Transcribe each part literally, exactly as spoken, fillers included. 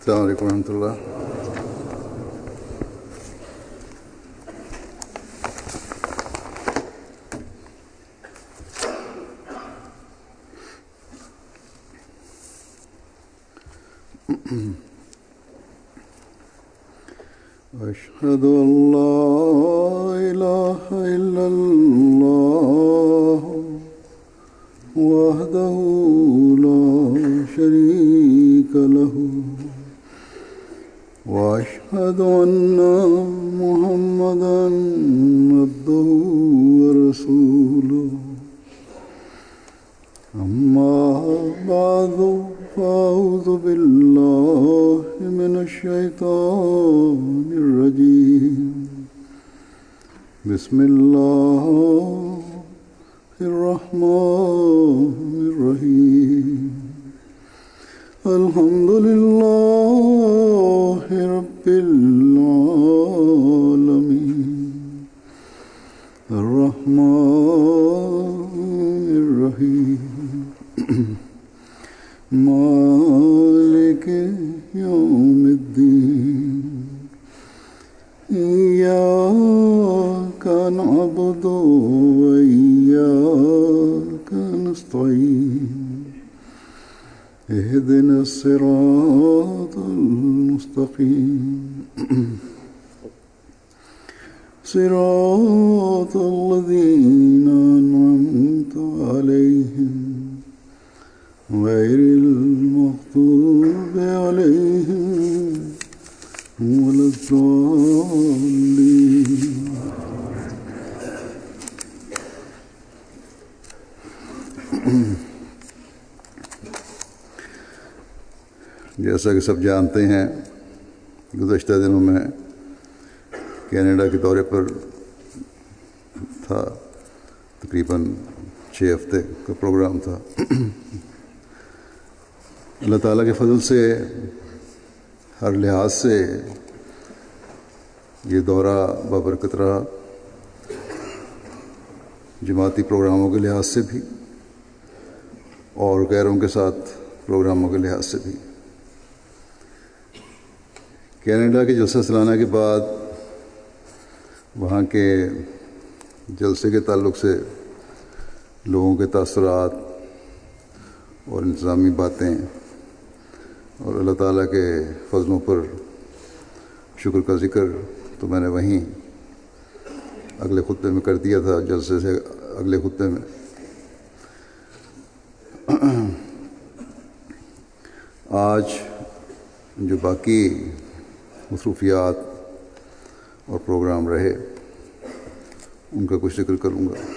السلام علیکم ورحمۃ اللہ. أشهد أن لا إله إلا الله وحده لا شريك له وأشهد أن محمدا عبده ورسوله. أما بعد فأعوذ بالله من الشيطان الرجيم. بسم الله الرحمن الرحيم. الحمد لله رب العالمين الرحمن الرحيم مالك يوم الدين. إياك نعبد وإياك نستعين. اهدنا الصراط المستقيم صراط الذين أنعمت عليهم غير المغضوب عليهم ولا الضالين. جیسا کہ سب جانتے ہیں گزشتہ دنوں میں کینیڈا کے دورے پر تھا، تقریباً چھ ہفتے کا پروگرام تھا. اللہ تعالیٰ کے فضل سے ہر لحاظ سے یہ دورہ بابرکت رہا، جماعتی پروگراموں کے لحاظ سے بھی اور غیروں کے ساتھ پروگراموں کے لحاظ سے بھی. کینیڈا کے جلسہ سالانہ کے بعد وہاں کے جلسے کے تعلق سے لوگوں کے تاثرات اور انتظامی باتیں اور اللہ تعالیٰ کے فضلوں پر شکر کا ذکر تو میں نے وہیں اگلے خطبے میں کر دیا تھا، جلسے سے اگلے خطبے میں. آج جو باقی مصروفیات اور پروگرام رہے ان کا کچھ ذکر کروں گا.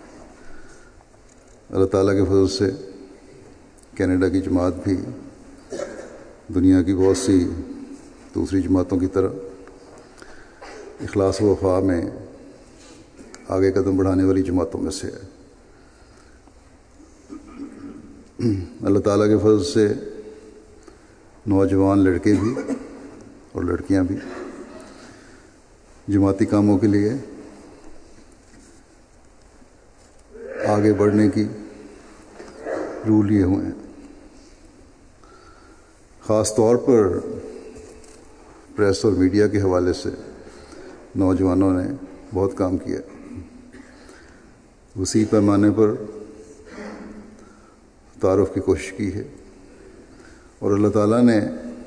اللہ تعالیٰ کے فضل سے کینیڈا کی جماعت بھی دنیا کی بہت سی دوسری جماعتوں کی طرح اخلاص و وفا میں آگے قدم بڑھانے والی جماعتوں میں سے ہے. اللہ تعالیٰ کے فضل سے نوجوان لڑکے بھی اور لڑکیاں بھی جماعتی کاموں کے لیے آگے بڑھنے کی روح لیے ہوئے ہیں. خاص طور پر پریس اور میڈیا کے حوالے سے نوجوانوں نے بہت کام کیا، وسیع پیمانے پر تعارف کی کوشش کی ہے اور اللہ تعالیٰ نے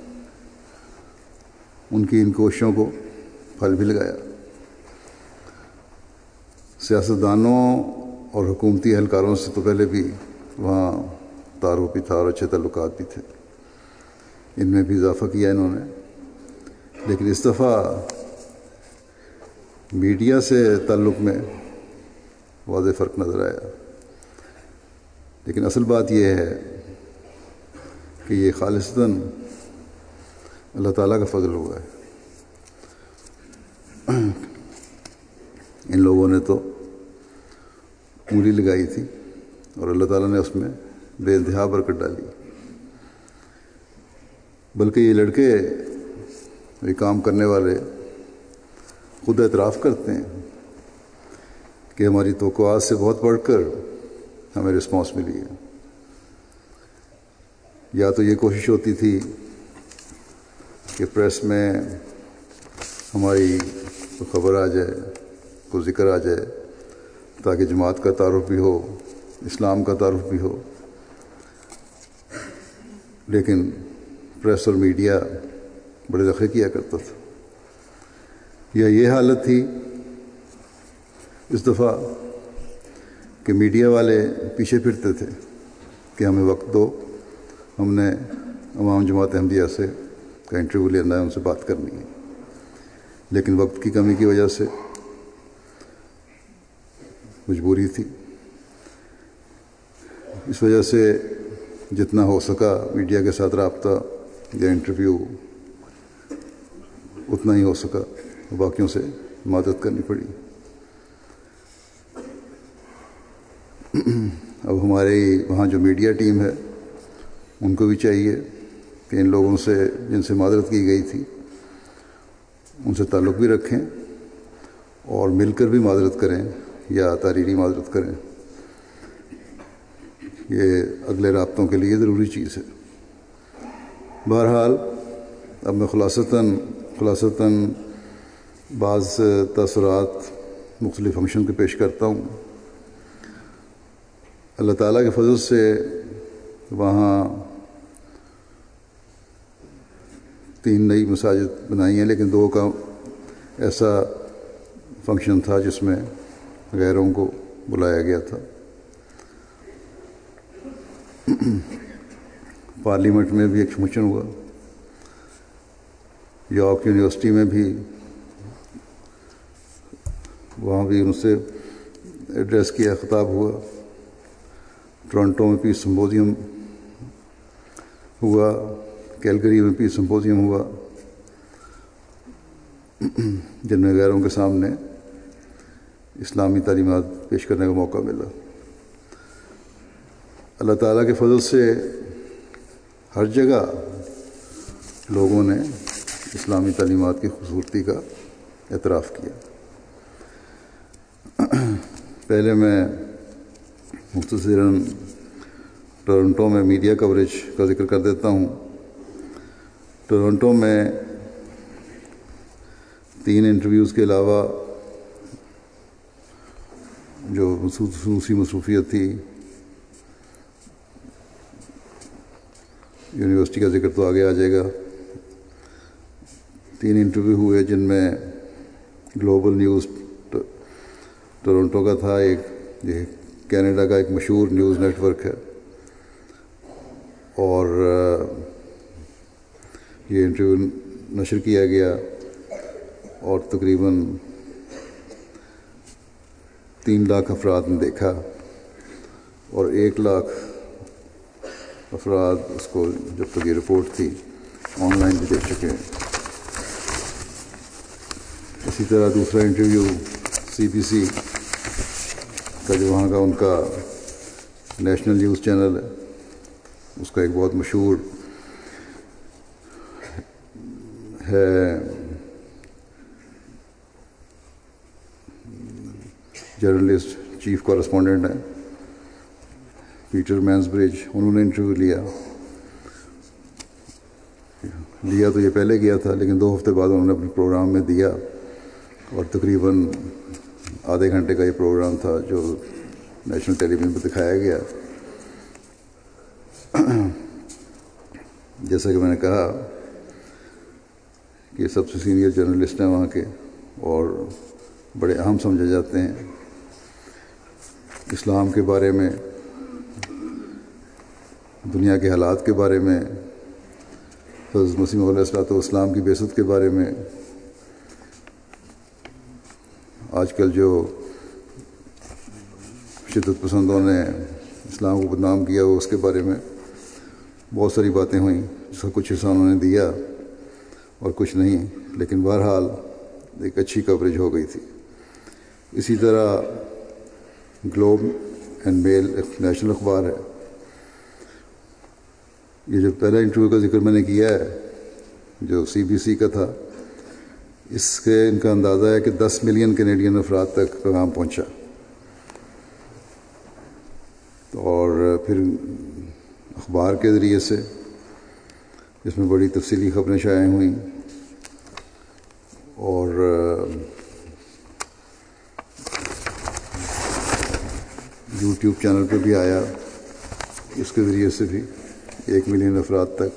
ان کی ان کوششوں کو پھل بھی لگایا. سیاستدانوں اور حکومتی اہلکاروں سے تو پہلے بھی وہاں تعارف بھی تھا اور اچھے تعلقات بھی تھے، ان میں بھی اضافہ کیا انہوں نے. لیکن اس دفعہ میڈیا سے تعلق میں واضح فرق نظر آیا. لیکن اصل بات یہ ہے کہ یہ خالصتاً اللہ تعالیٰ کا فضل ہوا ہے. ان لوگوں نے تو انگلی لگائی تھی اور اللہ تعالیٰ نے اس میں بے انتہا برکت ڈالی. بلکہ یہ لڑکے، یہ کام کرنے والے خود اعتراف کرتے ہیں کہ ہماری توقعات سے بہت بڑھ کر ہمیں رسپانس ملی ہے. یا تو یہ کوشش ہوتی تھی کہ پریس میں ہماری خبر آ جائے، کوئی ذکر آ جائے، تاکہ جماعت کا تعارف بھی ہو، اسلام کا تعارف بھی ہو. لیکن پریس اور میڈیا بڑے دخل کیا کرتا تھا. یا یہ حالت تھی اس دفعہ کہ میڈیا والے پیچھے پھرتے تھے کہ ہمیں وقت دو، ہم نے امام جماعت احمدیہ سے کا انٹرویو لینا ہے، ان سے بات کرنی ہے. لیکن وقت کی کمی کی وجہ سے مجبوری تھی. اس وجہ سے جتنا ہو سکا میڈیا کے ساتھ رابطہ یا انٹرویو اتنا ہی ہو سکا، باقیوں سے مدد کرنی پڑی. اب ہمارے وہاں جو میڈیا ٹیم ہے ان کو بھی چاہیے کہ ان لوگوں سے جن سے معذرت کی گئی تھی ان سے تعلق بھی رکھیں اور مل کر بھی معذرت کریں یا تحریری معذرت کریں. یہ اگلے رابطوں کے لیے ضروری چیز ہے. بہرحال اب میں خلاصتاً خلاصتاً بعض تاثرات مختلف فنکشن کے پیش کرتا ہوں. اللہ تعالیٰ کے فضل سے وہاں تین نئی مساجد بنائی ہیں، لیکن دو کا ایسا فنکشن تھا جس میں غیروں کو بلایا گیا تھا. پارلیمنٹ میں بھی ایک فنکشن ہوا، یارک یونیورسٹی میں بھی، وہاں بھی ان سے ایڈریس کیا، خطاب ہوا. ٹورنٹو میں پیس سمپوزیم ہوا، کیلگری میں پیس سمپوزیم ہوا، جن میں غیروں کے سامنے اسلامی تعلیمات پیش کرنے کا موقع ملا. اللہ تعالیٰ کے فضل سے ہر جگہ لوگوں نے اسلامی تعلیمات کی خوبصورتی کا اعتراف کیا. پہلے میں مختصراً ٹورنٹو میں میڈیا کوریج کا ذکر کر دیتا ہوں. ٹورنٹو میں تین انٹرویوز کے علاوہ جو خصوصی مصروفیت تھی، یونیورسٹی کا ذکر تو آگے آ جائے گا، تین انٹرویو ہوئے جن میں گلوبل نیوز ٹورنٹو کا تھا، ایک یہ کینیڈا کا ایک مشہور نیوز نیٹ ورک ہے، اور یہ انٹرویو نشر کیا گیا اور تقریباً تین لاکھ افراد نے دیکھا اور ایک لاکھ افراد اس کو جب تک یہ رپورٹ تھی آن لائن بھی دیکھ چکے ہیں. اسی طرح دوسرا انٹرویو سی بی سی کا جو وہاں کا ان کا نیشنل نیوز چینل ہے، اس کا ایک بہت مشہور ہے جرنلسٹ، چیف کورسپونڈنٹ ہیں پیٹر مینزبرج، انہوں نے انٹرویو لیا لیا تو یہ پہلے کیا تھا، لیکن دو ہفتے بعد انہوں نے اپنے پروگرام میں دیا، اور تقریباً آدھے گھنٹے کا یہ پروگرام تھا جو نیشنل ٹیلی ویژن پہ دکھایا گیا. جیسا کہ میں نے کہا کہ سب سے سینئر جرنلسٹ ہیں وہاں کے اور بڑے اہم سمجھے جاتے ہیں. اسلام کے بارے میں، دنیا کے حالات کے بارے میں، حضرت مسیح علیہ الصلوۃ والسلام کی بعثت کے بارے میں، آج کل جو شدت پسندوں نے اسلام کو بدنام کیا ہو اس کے بارے میں بہت ساری باتیں ہوئیں، جس کا کچھ حصہ انہوں نے دیا اور کچھ نہیں، لیکن بہرحال ایک اچھی کوریج ہو گئی تھی. اسی طرح گلوب اینڈ میل ایک نیشنل اخبار ہے. یہ جو پہلا انٹرویو کا ذکر میں نے کیا ہے جو سی بی سی کا تھا، اس کے ان کا اندازہ ہے کہ دس ملین کینیڈین افراد تک پیغام پہنچا، اور پھر اخبار کے ذریعے سے اس میں بڑی تفصیلی خبریں شائع ہوئیں اور یوٹیوب چینل پہ بھی آیا، اس کے ذریعے سے بھی ایک ملین افراد تک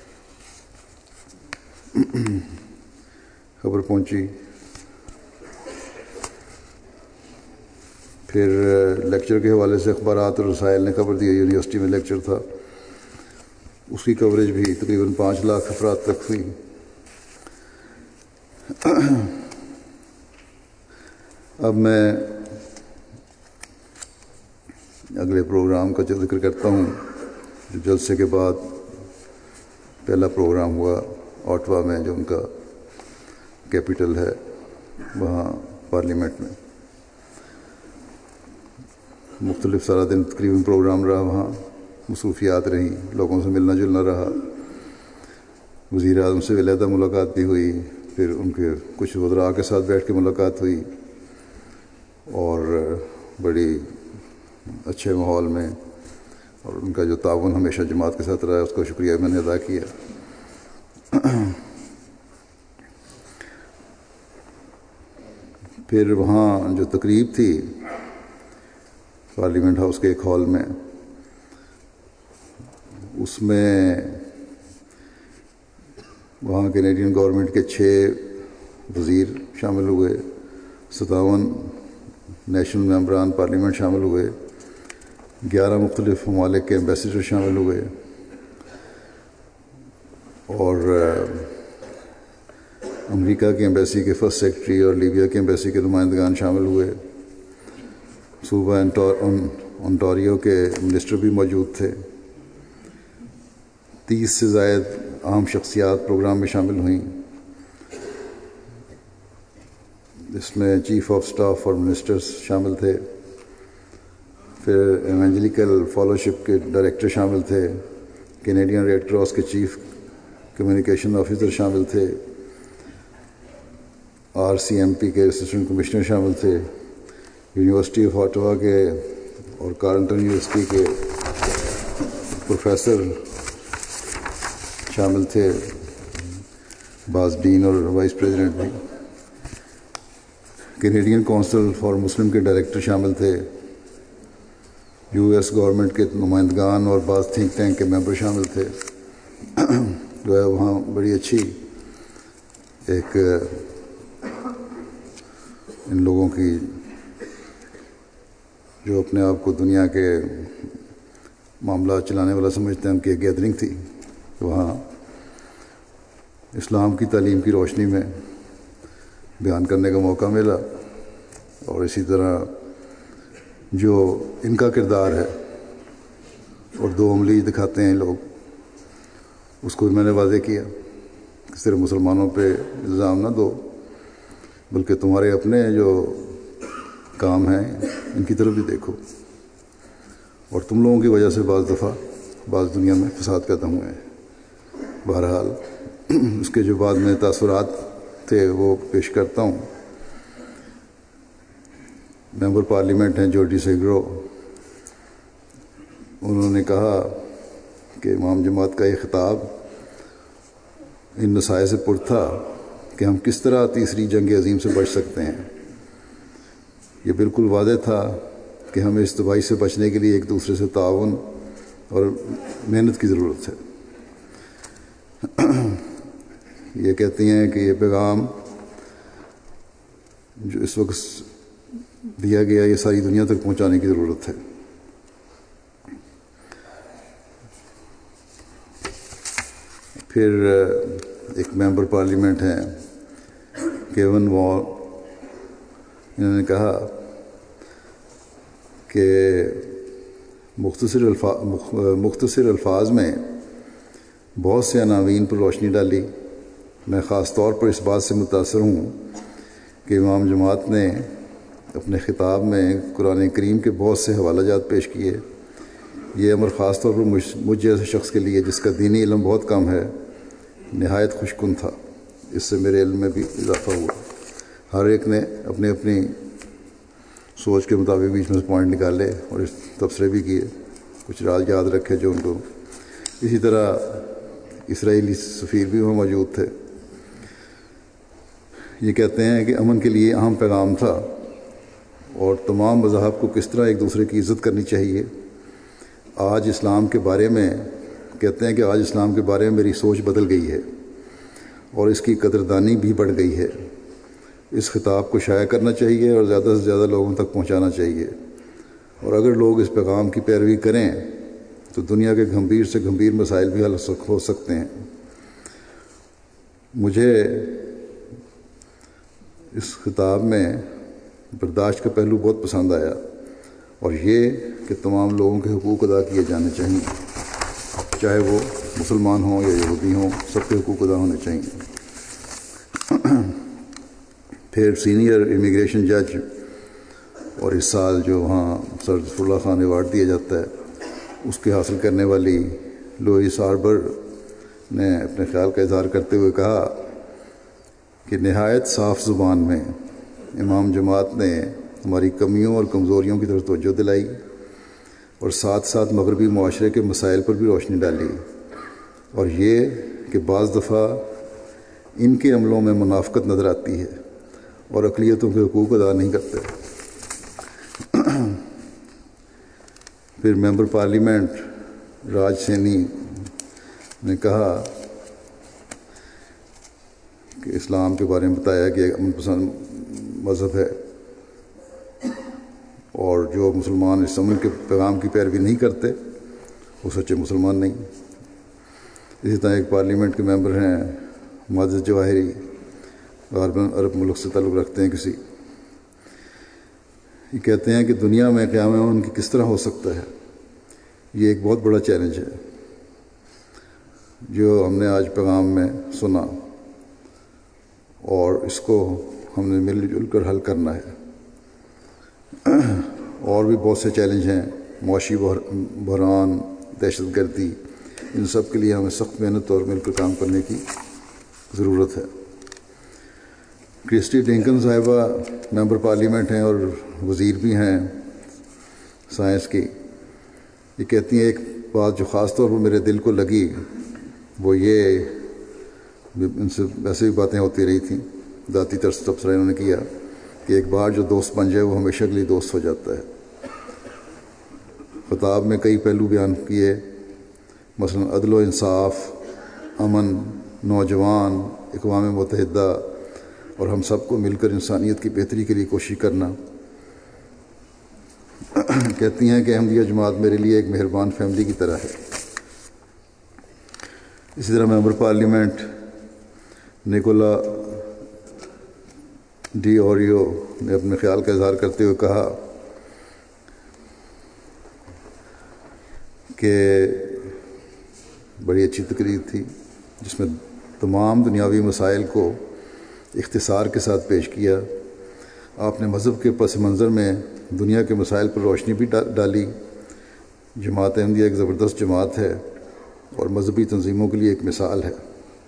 خبر پہنچی۔ پھر لیکچر کے حوالے سے اخبارات اور رسائل نے خبر دی، یونیورسٹی میں لیکچر تھا، اس کی کوریج بھی تقریباً پانچ لاکھ افراد تک ہوئی۔ اب میں اگلے پروگرام کا ذکر کرتا ہوں جو جلسے کے بعد پہلا پروگرام ہوا اوٹوا میں، جو ان کا کیپٹل ہے، وہاں پارلیمنٹ میں۔ مختلف سارا دن تقریباً پروگرام رہا، وہاں مصروفیات رہیں، لوگوں سے ملنا جلنا رہا، وزیر اعظم سے علیحدہ ملاقات بھی ہوئی، پھر ان کے کچھ وزراء کے ساتھ بیٹھ کے ملاقات ہوئی، اور بڑی اچھے ماحول میں، اور ان کا جو تعاون ہمیشہ جماعت کے ساتھ رہا ہے اس کا شکریہ میں نے ادا کیا۔ پھر وہاں جو تقریب تھی پارلیمنٹ ہاؤس کے ایک ہال میں، اس میں وہاں کینیڈین گورنمنٹ کے چھ وزیر شامل ہوئے، ستاون نیشنل ممبران پارلیمنٹ شامل ہوئے، گیارہ مختلف ممالک کے ایمبیسیڈر شامل ہوئے، اور امریکہ کی ایمبیسی کے فرسٹ سیکرٹری اور لیبیا کی ایمبیسی کے نمائندگان شامل ہوئے، صوبہ انٹاریو کے منسٹر بھی موجود تھے، تیس سے زائد اہم شخصیات پروگرام میں شامل ہوئیں، اس میں چیف آف سٹاف اور منسٹرز شامل تھے، پھر ایونجلیکل فالوشپ کے ڈائریکٹر شامل تھے، کینیڈین ریڈ کراس کے چیف کمیونیکیشن آفیسر شامل تھے، آر سی ایم پی کے اسسٹنٹ کمشنر شامل تھے، یونیورسٹی آف اوٹوا کے اور کارنٹن یونیورسٹی کے پروفیسر شامل تھے، بعض ڈین اور وائس پریزیڈنٹ بھی، کینیڈین کونسل فار مسلم کے ڈائریکٹر شامل تھے، یو ایس گورنمنٹ کے نمائندگان اور بعض تھنک ٹینک کے ممبر شامل تھے۔ جو ہے وہاں بڑی اچھی ایک ان لوگوں کی جو اپنے آپ کو دنیا کے معاملات چلانے والا سمجھتے ہیں، ان کی ایک گیدرنگ تھی۔ وہاں اسلام کی تعلیم کی روشنی میں بیان کرنے کا موقع ملا، اور اسی طرح جو ان کا کردار ہے اور دو عملی دکھاتے ہیں لوگ، اس کو بھی میں نے واضح کیا کہ صرف مسلمانوں پہ الزام نہ دو، بلکہ تمہارے اپنے جو کام ہیں ان کی طرف بھی دیکھو، اور تم لوگوں کی وجہ سے بعض دفعہ بعض دنیا میں فساد پیدا ہوئے ہیں۔ بہرحال اس کے جو بعد میں تاثرات تھے وہ پیش کرتا ہوں۔ ممبر پارلیمنٹ ہیں جورجی سیگرو، انہوں نے کہا کہ امام جماعت کا یہ خطاب ان مسائل سے پر تھا کہ ہم کس طرح تیسری جنگ عظیم سے بچ سکتے ہیں۔ یہ بالکل واضح تھا کہ ہمیں اس تباہی سے بچنے کے لیے ایک دوسرے سے تعاون اور محنت کی ضرورت ہے۔ یہ کہتی ہیں کہ یہ پیغام جو اس وقت دیا گیا یہ ساری دنیا تک پہنچانے کی ضرورت ہے۔ پھر ایک ممبر پارلیمنٹ ہیں کیون وال، انہوں نے کہا کہ مختصر الفاظ مختصر الفاظ میں بہت سے عناوین پر روشنی ڈالی۔ میں خاص طور پر اس بات سے متاثر ہوں کہ امام جماعت نے اپنے خطاب میں قرآن کریم کے بہت سے حوالہ جات پیش کیے۔ یہ امر خاص طور پر مجھ جیسے شخص کے لیے جس کا دینی علم بہت کم ہے نہایت خوش کن تھا۔ اس سے میرے علم میں بھی اضافہ ہوا۔ ہر ایک نے اپنی اپنی سوچ کے مطابق بیچ میں سے پوائنٹ نکالے اور اس تبصرے بھی کیے، کچھ راز یاد رکھے جو ان کو۔ اسی طرح اسرائیلی سفیر بھی وہاں موجود تھے. یہ کہتے ہیں کہ امن کے لیے اہم پیغام تھا اور تمام مذاہب کو کس طرح ایک دوسرے کی عزت کرنی چاہیے. آج اسلام کے بارے میں کہتے ہیں کہ آج اسلام کے بارے میں میری سوچ بدل گئی ہے اور اس کی قدردانی بھی بڑھ گئی ہے. اس خطاب کو شائع کرنا چاہیے اور زیادہ سے زیادہ لوگوں تک پہنچانا چاہیے، اور اگر لوگ اس پیغام کی پیروی کریں تو دنیا کے گھمبیر سے گھمبیر مسائل بھی حل ہو سکتے ہیں. مجھے اس خطاب میں برداشت کا پہلو بہت پسند آیا، اور یہ کہ تمام لوگوں کے حقوق ادا کیے جانے چاہیے، چاہے وہ مسلمان ہوں یا یہودی ہوں، سب کے حقوق ادا ہونے چاہیے. پھر سینئر امیگریشن جج اور اس سال جو وہاں سر ظفر اللہ خان ایوارڈ دیا جاتا ہے، اس کے حاصل کرنے والی لوئس آربر نے اپنے خیال کا اظہار کرتے ہوئے کہا کہ نہایت صاف زبان میں امام جماعت نے ہماری کمیوں اور کمزوریوں کی طرف توجہ دلائی اور ساتھ ساتھ مغربی معاشرے کے مسائل پر بھی روشنی ڈالی، اور یہ کہ بعض دفعہ ان کے عملوں میں منافقت نظر آتی ہے اور اقلیتوں کے حقوق ادا نہیں کرتے. پھر ممبر پارلیمنٹ راج سینی نے کہا کہ اسلام کے بارے میں بتایا کہ ایک امن پسند مذہب ہے، اور جو مسلمان اس امن کے پیغام کی پیروی نہیں کرتے وہ سچے مسلمان نہیں. اسی طرح ایک پارلیمنٹ کے ممبر ہیں معزز جواہری، غالباً عرب ملک سے تعلق رکھتے ہیں کسی. یہ کہتے ہیں کہ دنیا میں قیام امن کی کس طرح ہو سکتا ہے. یہ ایک بہت بڑا چیلنج ہے جو ہم نے آج پیغام میں سنا، اور اس کو ہم نے مل جل کر حل کرنا ہے. اور بھی بہت سے چیلنج ہیں، معاشی بحران، دہشت گردی، ان سب کے لیے ہمیں سخت محنت اور مل کر کام کرنے کی ضرورت ہے. کرسٹی ڈنکن صاحبہ ممبر پارلیمنٹ ہیں اور وزیر بھی ہیں سائنس کی. یہ کہتی ہیں ایک بات جو خاص طور پر میرے دل کو لگی، وہ یہ، ان سے ویسے بھی باتیں ہوتی رہی تھیں، ذاتی طرز تبصرہ انہوں نے کیا کہ ایک بار جو دوست بن جائے وہ ہمیشہ کے لیے دوست ہو جاتا ہے. خطاب میں کئی پہلو بیان کیے، مثلا عدل و انصاف، امن، نوجوان، اقوام متحدہ اور ہم سب کو مل کر انسانیت کی بہتری کے لیے کوشش کرنا. کہتی ہیں کہ احمدیہ جماعت میرے لیے ایک مہربان فیملی کی طرح ہے. اسی طرح member parliament Nicola Di Iorio نے اپنے خیال کا اظہار کرتے ہوئے کہا کہ بڑی اچھی تقریر تھی جس میں تمام دنیاوی مسائل کو اختصار کے ساتھ پیش کیا. آپ نے مذہب کے پس منظر میں دنیا کے مسائل پر روشنی بھی ڈالی. جماعت احمدیہ ایک زبردست جماعت ہے اور مذہبی تنظیموں کے لیے ایک مثال ہے.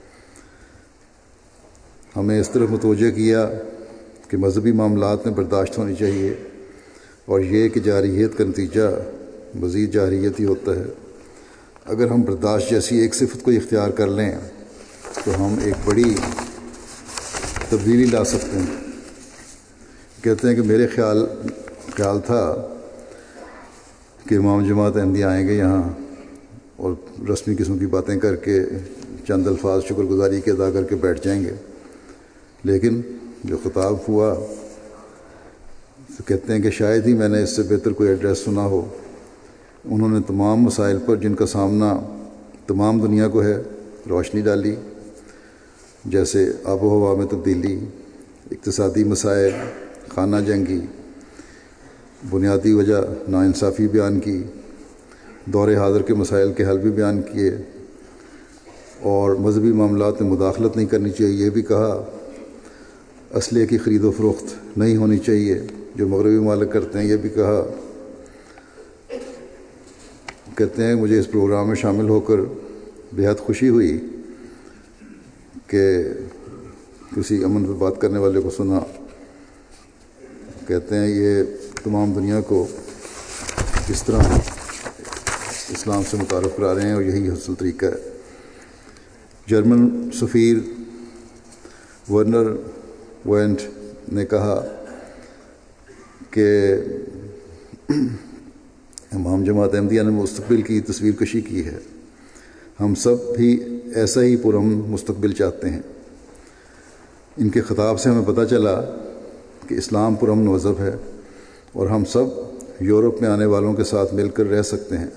ہمیں اس طرف متوجہ کیا کہ مذہبی معاملات میں برداشت ہونی چاہیے، اور یہ کہ جارحیت کا نتیجہ مزید جارحیت ہی ہوتا ہے. اگر ہم برداشت جیسی ایک صفت کو اختیار کر لیں تو ہم ایک بڑی تبدیلی لا سکتے ہیں. کہتے ہیں کہ میرے خیال خیال تھا کہ امام جماعت احمدیہ آئیں گے یہاں اور رسمی قسم کی باتیں کر کے چند الفاظ شکر گزاری کے ادا کر کے بیٹھ جائیں گے، لیکن جو خطاب ہوا تو کہتے ہیں کہ شاید ہی میں نے اس سے بہتر کوئی ایڈریس سنا ہو. انہوں نے تمام مسائل پر جن کا سامنا تمام دنیا کو ہے روشنی ڈالی، جیسے آب و ہوا میں تبدیلی، اقتصادی مسائل، خانہ جنگی، بنیادی وجہ ناانصافی بیان کی، دور حاضر کے مسائل کے حل بھی بیان کیے، اور مذہبی معاملات میں مداخلت نہیں کرنی چاہیے یہ بھی کہا. اسلحے کی خرید و فروخت نہیں ہونی چاہیے جو مغربی ممالک کرتے ہیں یہ بھی کہا. کہتے ہیں مجھے اس پروگرام میں شامل ہو کر بہت خوشی ہوئی کہ کسی امن پہ بات کرنے والے کو سنا. کہتے ہیں یہ تمام دنیا کو کس طرح اسلام سے متعارف کرا رہے ہیں اور یہی اصل طریقہ ہے. جرمن سفیر ورنر وینٹ نے کہا کہ امام جماعت احمدیہ نے مستقبل کی تصویر کشی کی ہے، ہم سب بھی ایسا ہی پرامن مستقبل چاہتے ہیں۔ ان کے خطاب سے ہمیں پتہ چلا کہ اسلام پرامن مذہب ہے اور ہم سب یورپ میں آنے والوں کے ساتھ مل کر رہ سکتے ہیں۔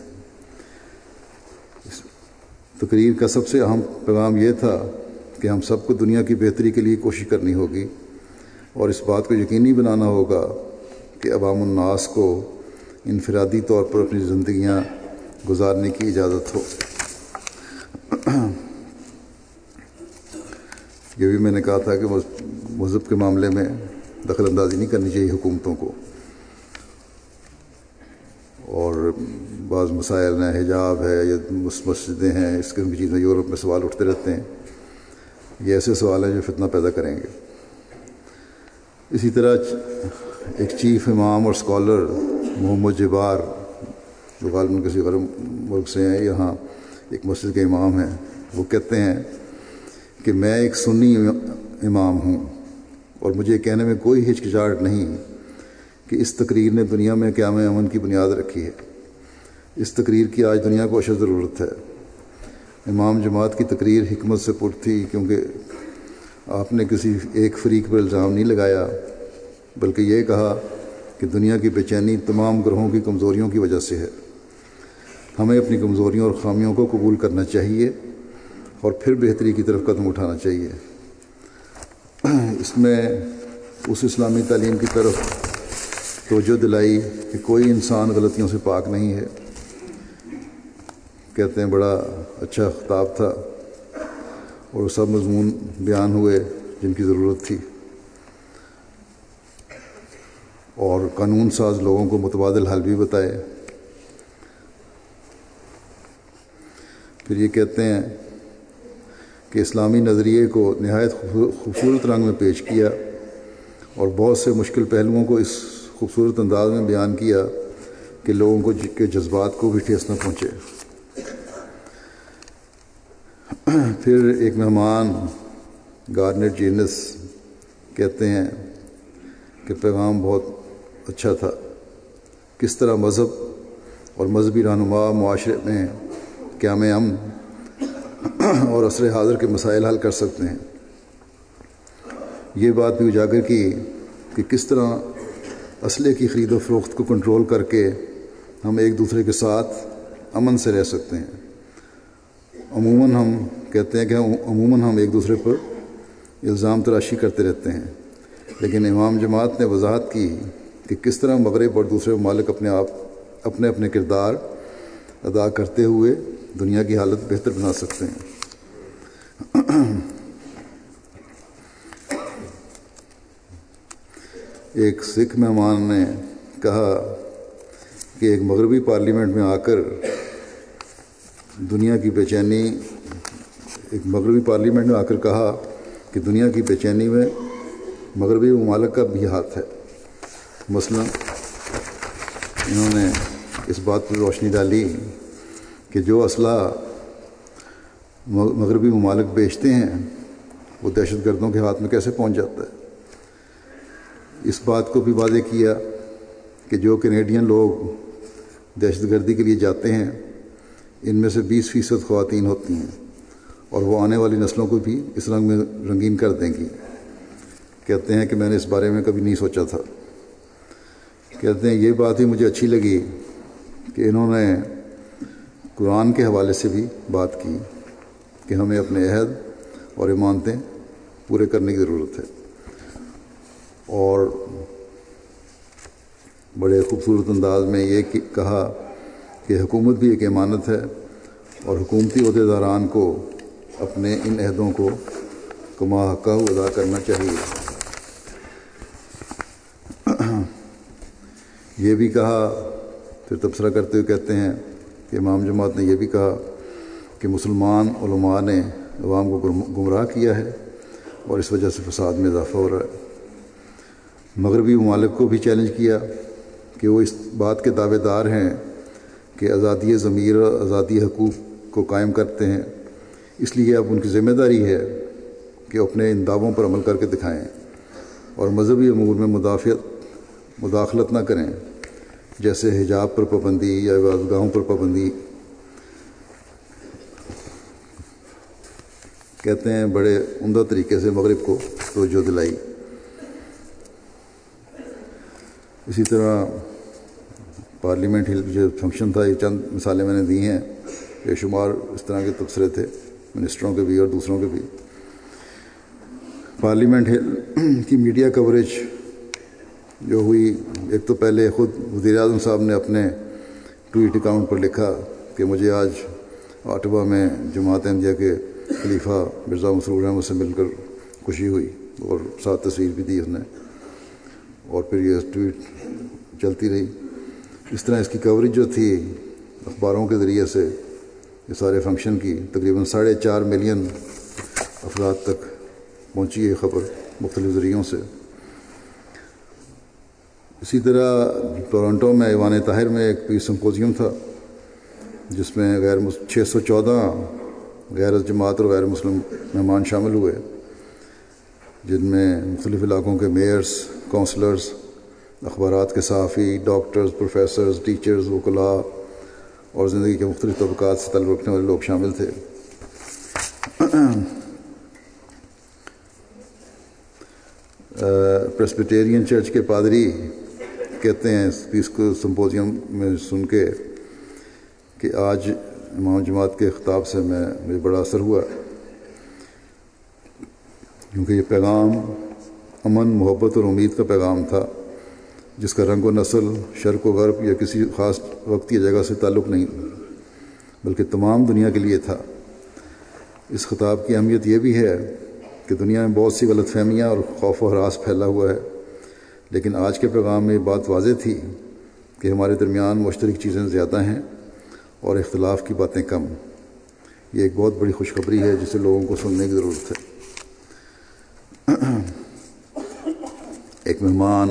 تقریر کا سب سے اہم پیغام یہ تھا کہ ہم سب کو دنیا کی بہتری کے لیے کوشش کرنی ہوگی اور اس بات کو یقینی بنانا ہوگا کہ عوام الناس کو انفرادی طور پر اپنی زندگیاں گزارنے کی اجازت ہو۔ یہ بھی میں نے کہا تھا کہ مذہب کے معاملے میں دخل اندازی نہیں کرنی چاہیے حکومتوں کو، اور بعض مسائل ہیں، حجاب ہے یا مسجدیں ہیں، اس قسم کی چیزیں یورپ میں سوال اٹھتے رہتے ہیں۔ یہ ایسے سوال ہیں جو فتنہ پیدا کریں گے۔ اسی طرح ایک چیف امام اور اسکالر محمد جبار جو غالباً کسی غیر ملک سے ہیں، یہاں ایک مسجد کے امام ہیں، وہ کہتے ہیں کہ میں ایک سنی امام ہوں اور مجھے کہنے میں کوئی ہچکچاہٹ نہیں کہ اس تقریر نے دنیا میں قیام امن کی بنیاد رکھی ہے۔ اس تقریر کی آج دنیا کو اشد ضرورت ہے۔ امام جماعت کی تقریر حکمت سے پر تھی، کیونکہ آپ نے کسی ایک فریق پر الزام نہیں لگایا، بلکہ یہ کہا کہ دنیا کی بے چینی تمام گروہوں کی کمزوریوں کی وجہ سے ہے۔ ہمیں اپنی کمزوریوں اور خامیوں کو قبول کرنا چاہیے اور پھر بہتری کی طرف قدم اٹھانا چاہیے۔ اس میں اس اسلامی تعلیم کی طرف توجہ دلائی کہ کوئی انسان غلطیوں سے پاک نہیں ہے۔ کہتے ہیں بڑا اچھا خطاب تھا اور سب مضمون بیان ہوئے جن کی ضرورت تھی، اور قانون ساز لوگوں کو متبادل حل بھی بتائے۔ پھر یہ کہتے ہیں کہ اسلامی نظریے کو نہایت خوبصورت رنگ میں پیش کیا اور بہت سے مشکل پہلوؤں کو اس خوبصورت انداز میں بیان کیا کہ لوگوں کو کے جذبات کو بھی ٹھیس نہ پہنچے۔ پھر ایک مہمان گارنر جینس کہتے ہیں کہ پیغام بہت اچھا تھا، کس طرح مذہب اور مذہبی رہنما معاشرے میں قیام امن اور عصر حاضر کے مسائل حل کر سکتے ہیں۔ یہ بات بھی اجاگر کی کہ کس طرح اسلحے کی خرید و فروخت کو کنٹرول کر کے ہم ایک دوسرے کے ساتھ امن سے رہ سکتے ہیں۔ عموماً ہم کہتے ہیں کہ عموماً ہم ایک دوسرے پر الزام تراشی کرتے رہتے ہیں، لیکن امام جماعت نے وضاحت کی کہ کس طرح مغرب اور دوسرے ممالک اپنے آپ اپنے اپنے کردار ادا کرتے ہوئے دنیا کی حالت بہتر بنا سکتے ہیں۔ ایک سکھ مہمان نے کہا کہ ایک مغربی پارلیمنٹ میں آ کر دنیا کی بے چینی ایک مغربی پارلیمنٹ میں آ کر کہا کہ دنیا کی بے چینی میں مغربی ممالک کا بھی ہاتھ ہے۔ مثلا انہوں نے اس بات پر روشنی ڈالی کہ جو اسلحہ مغربی ممالک بیچتے ہیں وہ دہشت گردوں کے ہاتھ میں کیسے پہنچ جاتا ہے۔ اس بات کو بھی واضح کیا کہ جو کینیڈین لوگ دہشت گردی کے لیے جاتے ہیں ان میں سے بیس فیصد خواتین ہوتی ہیں اور وہ آنے والی نسلوں کو بھی اس رنگ میں رنگین کر دیں گی۔ کہتے ہیں کہ میں نے اس بارے میں کبھی نہیں سوچا تھا۔ کہتے ہیں یہ بات ہی مجھے اچھی لگی کہ انہوں نے قرآن کے حوالے سے بھی بات کی کہ ہمیں اپنے عہد اور امانتیں پورے کرنے کی ضرورت ہے، اور بڑے خوبصورت انداز میں یہ کہا کہ حکومت بھی ایک امانت ہے اور حکومتی عہدیداران کو اپنے ان عہدوں کو کما حقہ ادا کرنا چاہیے۔ یہ بھی کہا، پھر تبصرہ کرتے ہوئے کہتے ہیں کہ امام جماعت نے یہ بھی کہا کہ مسلمان علماء نے عوام کو گمراہ کیا ہے اور اس وجہ سے فساد میں اضافہ ہو رہا ہے۔ مغربی ممالک کو بھی چیلنج کیا کہ وہ اس بات کے دعوے دار ہیں کہ آزادی ضمیر اور آزادی حقوق کو قائم کرتے ہیں، اس لیے اب ان کی ذمہ داری ہے کہ اپنے ان دعووں پر عمل کر کے دکھائیں اور مذہبی امور میں مدافعت مداخلت نہ کریں، جیسے حجاب پر پابندی یا عبادتگاہوں پر پابندی۔ کہتے ہیں بڑے عمدہ طریقے سے مغرب کو توجہ دلائی۔ اسی طرح پارلیمنٹ ہل جو فنکشن تھا، یہ چند مثالیں میں نے دی ہیں، بے شمار اس طرح کے تبصرے تھے منسٹروں کے بھی اور دوسروں کے بھی۔ پارلیمنٹ ہل کی میڈیا کوریج جو ہوئی، ایک تو پہلے خود وزیر اعظم صاحب نے اپنے ٹویٹ اکاؤنٹ پر لکھا کہ مجھے آج آٹوا میں جماعت احمدیہ کے خلیفہ مرزا مسرور احمد سے مل کر خوشی ہوئی، اور ساتھ تصویر بھی دی اس نے، اور پھر یہ ٹویٹ چلتی رہی۔ اس طرح اس کی کوریج جو تھی اخباروں کے ذریعے سے یہ سارے فنکشن کی، تقریباً ساڑھے چار ملین افراد تک پہنچی ہے خبر مختلف ذریعوں سے۔ اسی طرح ٹورنٹو میں ایوان طاہر میں ایک پیس سمپوزیم تھا، جس میں غیر چھ سو چودہ غیر جماعت اور غیر مسلم مہمان شامل ہوئے، جن میں مختلف علاقوں کے میئرز، کونسلرز، اخبارات کے صحافی، ڈاکٹرز، پروفیسرز، ٹیچرز، وکلاء اور زندگی کے مختلف طبقات سے تعلق رکھنے والے لوگ شامل تھے۔ پریسبیٹیرین چرچ کے پادری کہتے ہیں اس پیس کو سمپوزیم میں سن کے کہ آج امام جماعت کے خطاب سے میں مجھے بڑا اثر ہوا، کیونکہ یہ پیغام امن، محبت اور امید کا پیغام تھا، جس کا رنگ و نسل، شرق و غرب یا کسی خاص وقت یا جگہ سے تعلق نہیں، بلکہ تمام دنیا کے لیے تھا۔ اس خطاب کی اہمیت یہ بھی ہے کہ دنیا میں بہت سی غلط فہمیاں اور خوف و ہراس پھیلا ہوا ہے، لیکن آج کے پیغام میں یہ بات واضح تھی کہ ہمارے درمیان مشترک چیزیں زیادہ ہیں اور اختلاف کی باتیں کم۔ یہ ایک بہت بڑی خوشخبری ہے جسے لوگوں کو سننے کی ضرورت ہے۔ ایک مہمان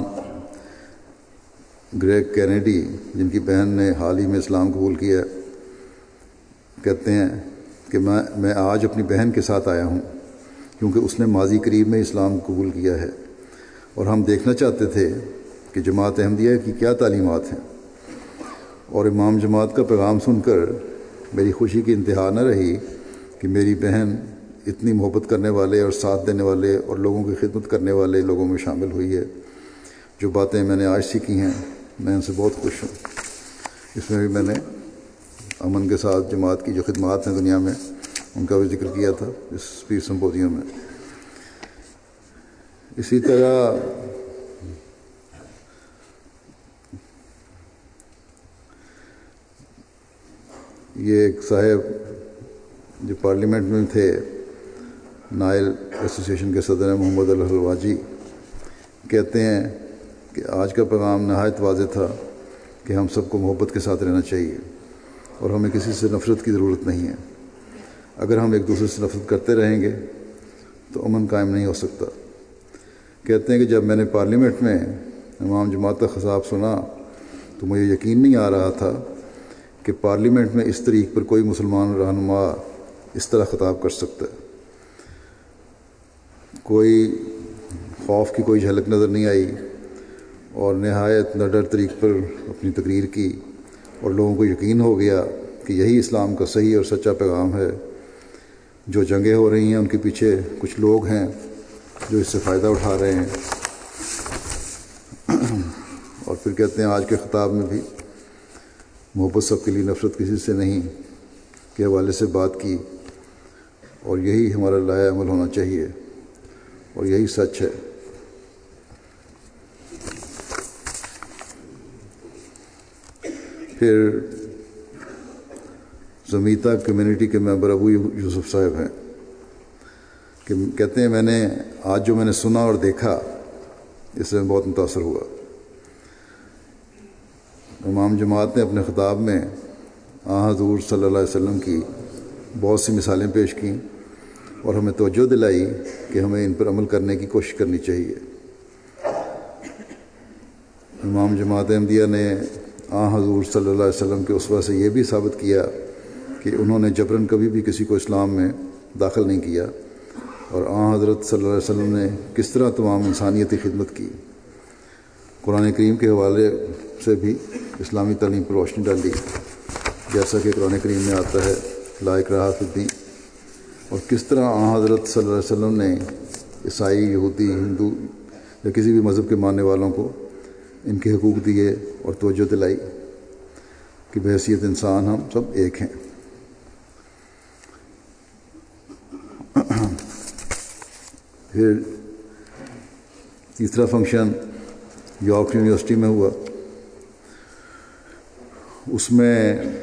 گریگ کینیڈی، جن کی بہن نے حال ہی میں اسلام قبول کیا، کہتے ہیں کہ میں میں آج اپنی بہن کے ساتھ آیا ہوں کیونکہ اس نے ماضی قریب میں اسلام قبول کیا ہے، اور ہم دیکھنا چاہتے تھے کہ جماعت احمدیہ کی کیا تعلیمات ہیں، اور امام جماعت کا پیغام سن کر میری خوشی کی انتہا نہ رہی کہ میری بہن اتنی محبت کرنے والے اور ساتھ دینے والے اور لوگوں کی خدمت کرنے والے لوگوں میں شامل ہوئی ہے۔ جو باتیں میں نے آج سیکھی ہیں میں ان سے بہت خوش ہوں۔ اس میں بھی میں نے امن کے ساتھ جماعت کی جو خدمات ہیں دنیا میں ان کا بھی ذکر کیا تھا اس پیس سمپوزیم میں۔ اسی طرح یہ ایک صاحب جو پارلیمنٹ میں تھے، نائل ایسوسیشن کے صدر ہیں محمد الحلواجی، کہتے ہیں کہ آج کا پیغام نہایت واضح تھا کہ ہم سب کو محبت کے ساتھ رہنا چاہیے اور ہمیں کسی سے نفرت کی ضرورت نہیں ہے۔ اگر ہم ایک دوسرے سے نفرت کرتے رہیں گے تو امن قائم نہیں ہو سکتا۔ کہتے ہیں کہ جب میں نے پارلیمنٹ میں امام جماعت کا خطاب سنا تو مجھے یقین نہیں آ رہا تھا کہ پارلیمنٹ میں اس طریق پر کوئی مسلمان رہنما اس طرح خطاب کر سکتا ہے۔ کوئی خوف کی کوئی جھلک نظر نہیں آئی اور نہایت نڈر طریق پر اپنی تقریر کی، اور لوگوں کو یقین ہو گیا کہ یہی اسلام کا صحیح اور سچا پیغام ہے۔ جو جنگیں ہو رہی ہیں ان کے پیچھے کچھ لوگ ہیں جو اس سے فائدہ اٹھا رہے ہیں۔ اور پھر کہتے ہیں آج کے خطاب میں بھی محبت سب کے لیے، نفرت کسی سے نہیں کے حوالے سے بات کی، اور یہی ہمارا لائحہ عمل ہونا چاہیے اور یہی سچ ہے۔ پھر زمیتا کمیونٹی کے ممبر ابو یوسف صاحب ہیں کہ کہتے ہیں میں نے آج جو میں نے سنا اور دیکھا اس سے میں بہت متاثر ہوا۔ امام جماعت نے اپنے خطاب میں آن حضور صلی اللہ علیہ وسلم کی بہت سی مثالیں پیش کیں اور ہمیں توجہ دلائی کہ ہمیں ان پر عمل کرنے کی کوشش کرنی چاہیے۔ امام جماعت احمدیہ نے آن حضور صلی اللہ علیہ وسلم کے اسوہ سے یہ بھی ثابت کیا کہ انہوں نے جبراً کبھی بھی کسی کو اسلام میں داخل نہیں کیا، اور آن حضرت صلی اللہ علیہ وسلم نے کس طرح تمام انسانیتی خدمت کی۔ قرآن کریم کے حوالے سے بھی اسلامی تعلیم پر روشنی ڈالی، جیسا کہ قرآن کریم میں آتا ہے لا اکراہ فی الدین، اور کس طرح آن حضرت صلی اللہ علیہ وسلم نے عیسائی، یہودی، ہندو یا کسی بھی مذہب کے ماننے والوں کو ان کے حقوق دیے اور توجہ دلائی کہ بحیثیت انسان ہم سب ایک ہیں۔ پھر تیسرا فنکشن یارک یونیورسٹی میں ہوا، اس میں،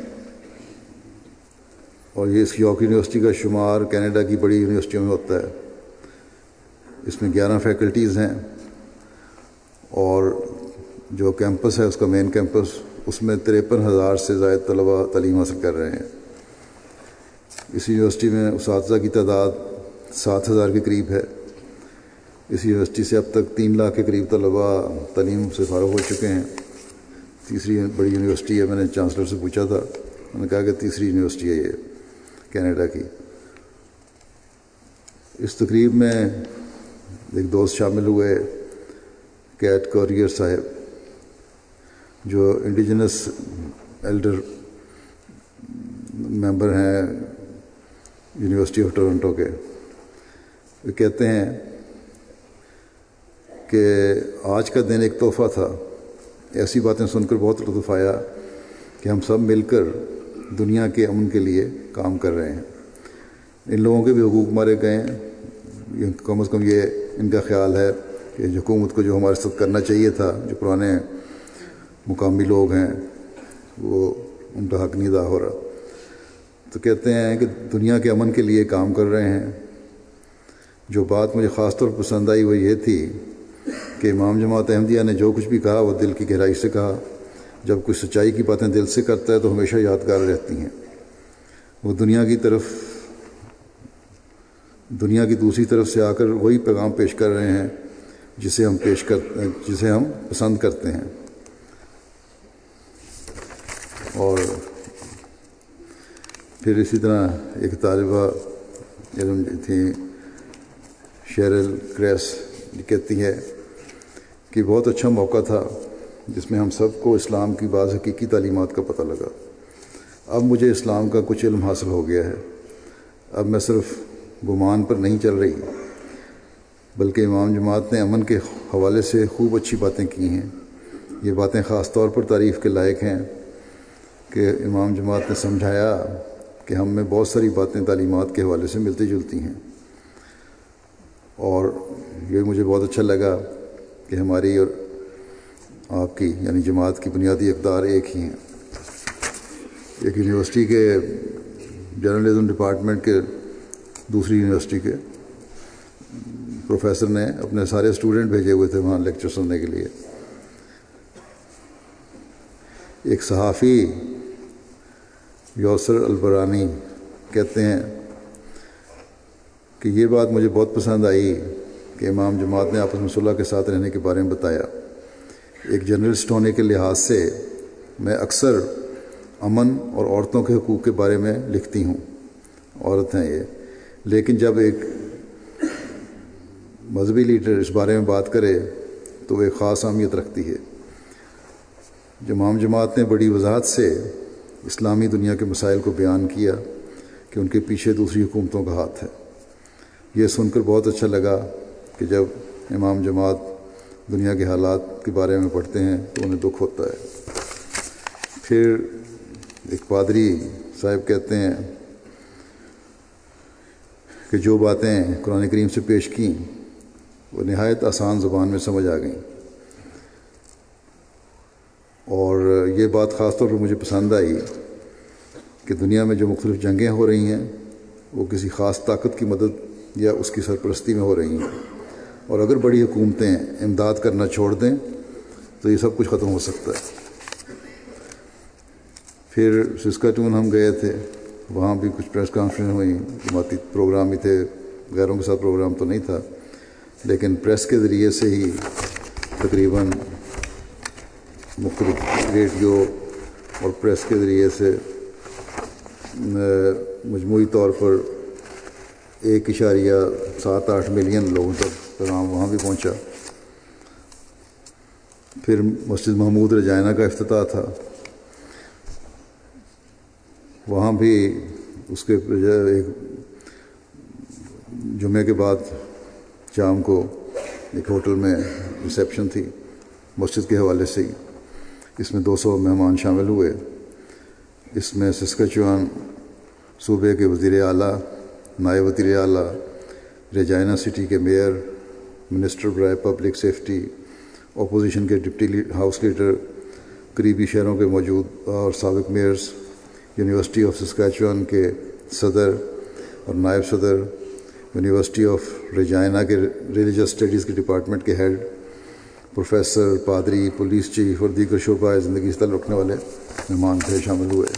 اور یہ اس یارک یونیورسٹی کا شمار کینیڈا کی بڑی یونیورسٹیوں میں ہوتا ہے۔ اس میں گیارہ فیکلٹیز ہیں، اور جو کیمپس ہے اس کا مین کیمپس، اس میں تریپن ہزار سے زائد طلباء تعلیم حاصل کر رہے ہیں۔ اس یونیورسٹی میں اساتذہ کی تعداد سات ہزار کے قریب ہے۔ اس یونیورسٹی سے اب تک تین لاکھ کے قریب طلباء تعلیم سے فارغ ہو چکے ہیں۔ تیسری بڑی یونیورسٹی ہے، میں نے چانسلر سے پوچھا تھا، انہوں نے کہا کہ تیسری یونیورسٹی ہے یہ کینیڈا کی۔ اس تقریب میں ایک دوست شامل ہوئے، کیٹ کوریئر صاحب، جو انڈیجنس ایلڈر ممبر ہیں یونیورسٹی آف ٹورنٹو کے۔ وہ کہتے ہیں کہ آج کا دن ایک تحفہ تھا، ایسی باتیں سن کر بہت لطف آیا کہ ہم سب مل کر دنیا کے امن کے لیے کام کر رہے ہیں۔ ان لوگوں کے بھی حقوق مارے گئے ہیں، کم از کم یہ ان کا خیال ہے کہ حکومت کو جو ہمارے ساتھ کرنا چاہیے تھا، جو پرانے مقامی لوگ ہیں وہ ان کا حق نہیں ادا ہو رہا۔ تو کہتے ہیں کہ دنیا کے امن کے لیے کام کر رہے ہیں۔ جو بات مجھے خاص طور پر پسند آئی وہ یہ تھی کہ امام جماعت احمدیہ نے جو کچھ بھی کہا وہ دل کی گہرائی سے کہا۔ جب کوئی سچائی کی باتیں دل سے کرتا ہے تو ہمیشہ یادگار رہتی ہیں۔ وہ دنیا کی طرف دنیا کی دوسری طرف سے آ کر وہی پیغام پیش کر رہے ہیں جسے ہم پیش کر جسے ہم پسند کرتے ہیں۔ اور پھر اسی طرح ایک طالبہ علم تھی شیرل کریس، کہتی ہے کہ بہت اچھا موقع تھا جس میں ہم سب کو اسلام کی بعض حقیقی تعلیمات کا پتہ لگا۔ اب مجھے اسلام کا کچھ علم حاصل ہو گیا ہے۔ اب میں صرف گمان پر نہیں چل رہی، بلکہ امام جماعت نے امن کے حوالے سے خوب اچھی باتیں کی ہیں۔ یہ باتیں خاص طور پر تعریف کے لائق ہیں کہ امام جماعت نے سمجھایا کہ ہم میں بہت ساری باتیں تعلیمات کے حوالے سے ملتی جلتی ہیں، اور یہ مجھے بہت اچھا لگا کہ ہماری اور آپ کی یعنی جماعت کی بنیادی اقدار ایک ہی ہیں۔ ایک یونیورسٹی کے جرنلزم ڈپارٹمنٹ کے دوسری یونیورسٹی کے پروفیسر نے اپنے سارے اسٹوڈنٹ بھیجے ہوئے تھے وہاں لیکچر سننے کے لیے۔ ایک صحافی یوسر البرانی کہتے ہیں کہ یہ بات مجھے بہت پسند آئی کہ امام جماعت نے آپس میں صلح کے ساتھ رہنے کے بارے میں بتایا۔ ایک جرنلسٹ ہونے کے لحاظ سے میں اکثر امن اور عورتوں کے حقوق کے بارے میں لکھتی ہوں، عورت ہیں یہ، لیکن جب ایک مذہبی لیڈر اس بارے میں بات کرے تو وہ ایک خاص اہمیت رکھتی ہے۔ امام جماعت نے بڑی وضاحت سے اسلامی دنیا کے مسائل کو بیان کیا کہ ان کے پیچھے دوسری حکومتوں کا ہاتھ ہے۔ یہ سن کر بہت اچھا لگا کہ جب امام جماعت دنیا کے حالات کے بارے میں پڑھتے ہیں تو انہیں دکھ ہوتا ہے۔ پھر ایک پادری صاحب کہتے ہیں کہ جو باتیں قرآن کریم سے پیش کیں وہ نہایت آسان زبان میں سمجھ آ گئیں، اور یہ بات خاص طور پر مجھے پسند آئی کہ دنیا میں جو مختلف جنگیں ہو رہی ہیں وہ کسی خاص طاقت کی مدد یا اس کی سرپرستی میں ہو رہی ہیں، اور اگر بڑی حکومتیں امداد کرنا چھوڑ دیں تو یہ سب کچھ ختم ہو سکتا ہے۔ پھر سسکاٹون ہم گئے تھے، وہاں بھی کچھ پریس کانفرنس ہوئی، جماعتی پروگرام ہی تھے، غیروں کے ساتھ پروگرام تو نہیں تھا، لیکن پریس کے ذریعے سے ہی تقریباً مختلف ریڈیو اور پریس کے ذریعے سے مجموعی طور پر ایک اشاریہ سات آٹھ ملین لوگوں تک پیغام وہاں بھی پہنچا۔ پھر مسجد محمود رجائنہ کا افتتاح تھا، وہاں بھی اس کے ایک جمعے کے بعد شام کو ایک ہوٹل میں ریسیپشن تھی مسجد کے حوالے سے ہی، اس میں دو سو مہمان شامل ہوئے۔ اس میں سسکچوان صوبے کے وزیر اعلیٰ، نائب وزیر اعلیٰ، رجائنہ سٹی کے میئر، منسٹر برائے پبلک سیفٹی، اپوزیشن کے ڈپٹی ہاؤس لیڈر، قریبی شہروں کے موجود اور سابق میئرز، یونیورسٹی آف سسکیچوان کے صدر اور نائب صدر، یونیورسٹی آف رجائنہ کے ریلیجس اسٹڈیز کے ڈپارٹمنٹ کے ہیڈ، پروفیسر، پادری، پولیس چیف اور دیگر شعبہ زندگی سے تعلق رکھنے والے مہمان تھے شامل ہوئے۔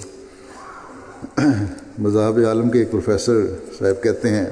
مذاہب عالم کے ایک پروفیسر صاحب کہتے ہیں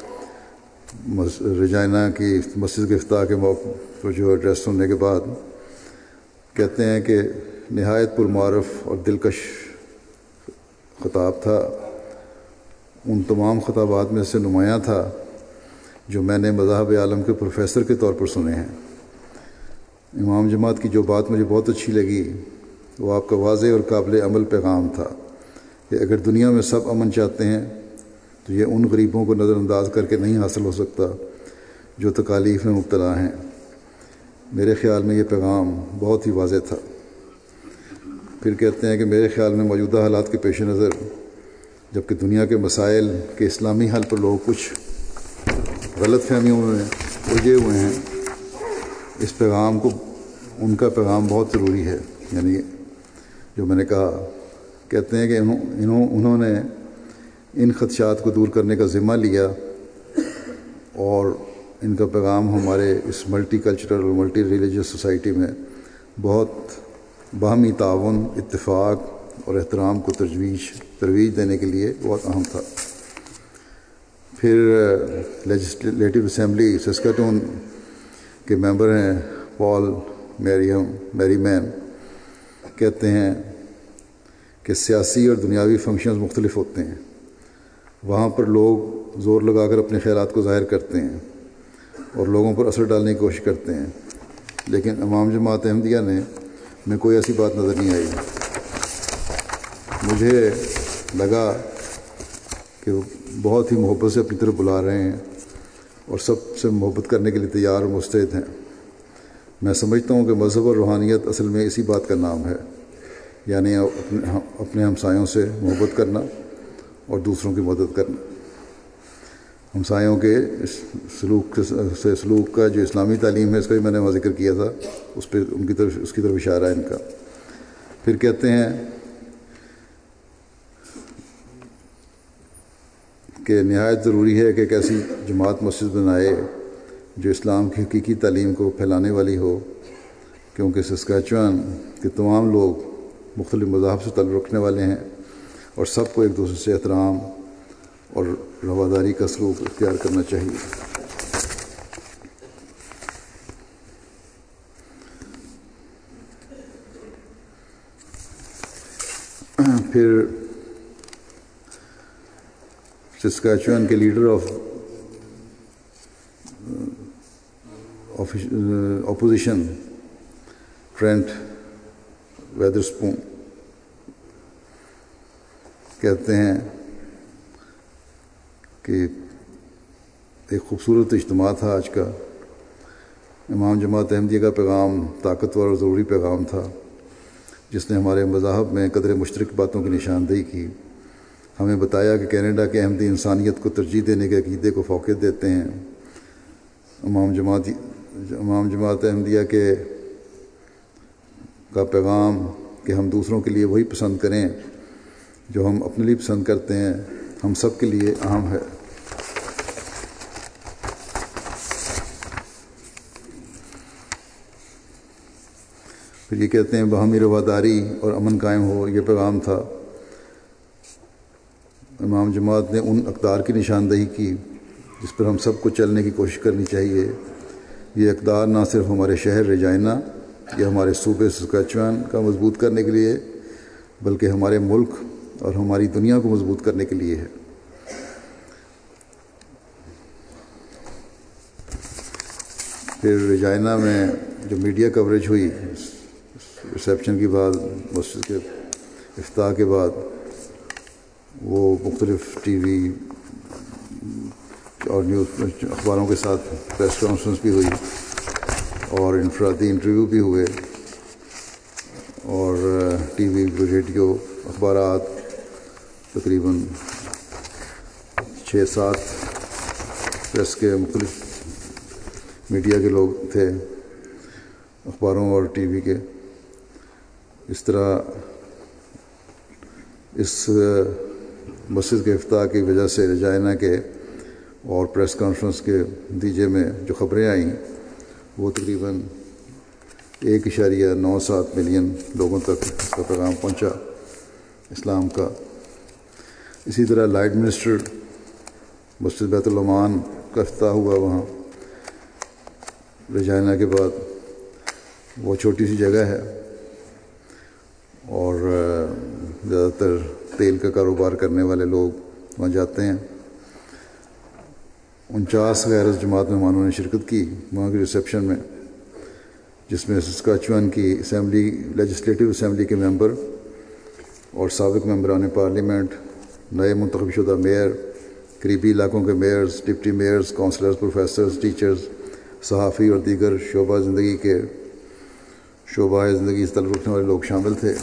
رجائنہ کی مسجد کے افتتاح کے موقع پر جو ایڈریس سننے کے بعد کہتے ہیں کہ نہایت پرمعرف اور دلکش خطاب تھا، ان تمام خطابات میں سے نمایاں تھا جو میں نے مذاہب عالم کے پروفیسر کے طور پر سنے ہیں۔ امام جماعت کی جو بات مجھے بہت اچھی لگی وہ آپ کا واضح اور قابل عمل پیغام تھا کہ اگر دنیا میں سب امن چاہتے ہیں تو یہ ان غریبوں کو نظر انداز کر کے نہیں حاصل ہو سکتا جو تکالیف میں مبتلا ہیں۔ میرے خیال میں یہ پیغام بہت ہی واضح تھا۔ پھر کہتے ہیں کہ میرے خیال میں موجودہ حالات کے پیش نظر جبکہ دنیا کے مسائل کے اسلامی حل پر لوگ کچھ غلط فہمیوں میں الجھے ہوئے ہیں، اس پیغام کو ان کا پیغام بہت ضروری ہے۔ یعنی جو میں نے کہا، کہتے ہیں کہ انہوں انہوں نے ان خدشات کو دور کرنے کا ذمہ لیا اور ان کا پیغام ہمارے اس ملٹی کلچرل اور ملٹی ریلیجس سوسائٹی میں بہت باہمی تعاون، اتفاق اور احترام کو تجویز ترویج دینے کے لیے بہت اہم تھا۔ پھر لیجسلیٹو اسمبلی سسکاٹون کے ممبر ہیں پال میریم میری مین، کہتے ہیں کہ سیاسی اور دنیاوی فنکشنز مختلف ہوتے ہیں، وہاں پر لوگ زور لگا کر اپنے خیالات کو ظاہر کرتے ہیں اور لوگوں پر اثر ڈالنے کی کوشش کرتے ہیں، لیکن امام جماعت احمدیہ نے میں کوئی ایسی بات نظر نہیں آئی۔ مجھے لگا کہ وہ بہت ہی محبت سے اپنی طرف بلا رہے ہیں اور سب سے محبت کرنے کے لیے تیار اور مستعد ہیں۔ میں سمجھتا ہوں کہ مذہب اور روحانیت اصل میں اسی بات کا نام ہے، یعنی اپنے اپنے ہمسایوں سے محبت کرنا اور دوسروں کی مدد کرنا۔ ہمسایوں کے سلوک سے سلوک کا جو اسلامی تعلیم ہے، اس کا بھی میں نے وہاں ذکر کیا تھا، اس پہ ان کی طرف اس کی طرف اشارہ ہے ان کا۔ پھر کہتے ہیں کہ نہایت ضروری ہے کہ ایک ایسی جماعت مسجد بنائے جو اسلام کی حقیقی تعلیم کو پھیلانے والی ہو، کیونکہ سسکیچوان کے تمام لوگ مختلف مذاہب سے تعلق رکھنے والے ہیں اور سب کو ایک دوسرے سے احترام اور رواداری کا سلوک اختیار کرنا چاہیے۔ پھر سسکیچوان کے leader of opposition Trent Wotherspoon کہتے ہیں کہ ایک خوبصورت اجتماع تھا آج کا۔ امام جماعت احمدیہ کا پیغام طاقتور اور ضروری پیغام تھا جس نے ہمارے مذاہب میں قدر مشترک باتوں کی نشاندہی کی، ہمیں بتایا کہ کینیڈا کے احمدی انسانیت کو ترجیح دینے کے عقیدے کو فوقیت دیتے ہیں۔ امام جماعت امام جماعت احمدیہ کے کا پیغام کہ ہم دوسروں کے لیے وہی پسند کریں جو ہم اپنے لیے پسند کرتے ہیں، ہم سب کے لیے اہم ہے۔ پھر یہ کہتے ہیں باہمی رواداری اور امن قائم ہو، یہ پیغام تھا۔ امام جماعت نے ان اقدار کی نشاندہی کی جس پر ہم سب کو چلنے کی کوشش کرنی چاہیے۔ یہ اقدار نہ صرف ہمارے شہر رجائنہ یا ہمارے صوبے سسکیچوان کا مضبوط کرنے کے لیے بلکہ ہمارے ملک اور ہماری دنیا کو مضبوط کرنے کے لیے ہے۔ پھر رجائنا میں جو میڈیا کوریج ہوئی ریسیپشن کے بعد، مسجد کے افتتاح کے بعد، وہ مختلف ٹی وی اور نیوز اخباروں کے ساتھ پریس کانفرنس بھی ہوئی اور انفرادی انٹرویو بھی ہوئے، اور ٹی وی ریڈیو اخبارات تقریباً چھ سات پریس کے مختلف میڈیا کے لوگ تھے، اخباروں اور ٹی وی کے۔ اس طرح اس مسجد کے افتتاح کی وجہ سے رجائنا کے اور پریس کانفرنس کے نتیجے میں جو خبریں آئیں وہ تقریباً ایک اشاریہ نو سات ملین لوگوں تک اس کا پیغام پہنچا اسلام کا۔ اسی طرح لائٹ منسٹر مسجد بیت الامان کا افتتاح ہوا وہاں رجائنا کے بعد۔ وہ چھوٹی سی جگہ ہے اور زیادہ تر تیل کا کاروبار کرنے والے لوگ وہاں جاتے ہیں۔ انچاس غیر جماعت مہمانوں نے شرکت کی وہاں کی ریسیپشن میں، جس میں سسکاچوان کی اسمبلی لیجسلیٹو اسمبلی کے ممبر اور سابق ممبران پارلیمنٹ، نئے منتخب شدہ میئر، قریبی علاقوں کے mayors, deputy mayors, councillors, professors, teachers, صحافی اور دیگر شعبہ زندگی کے شعبہ زندگی سے تعلق رکھنے والے لوگ شامل تھے۔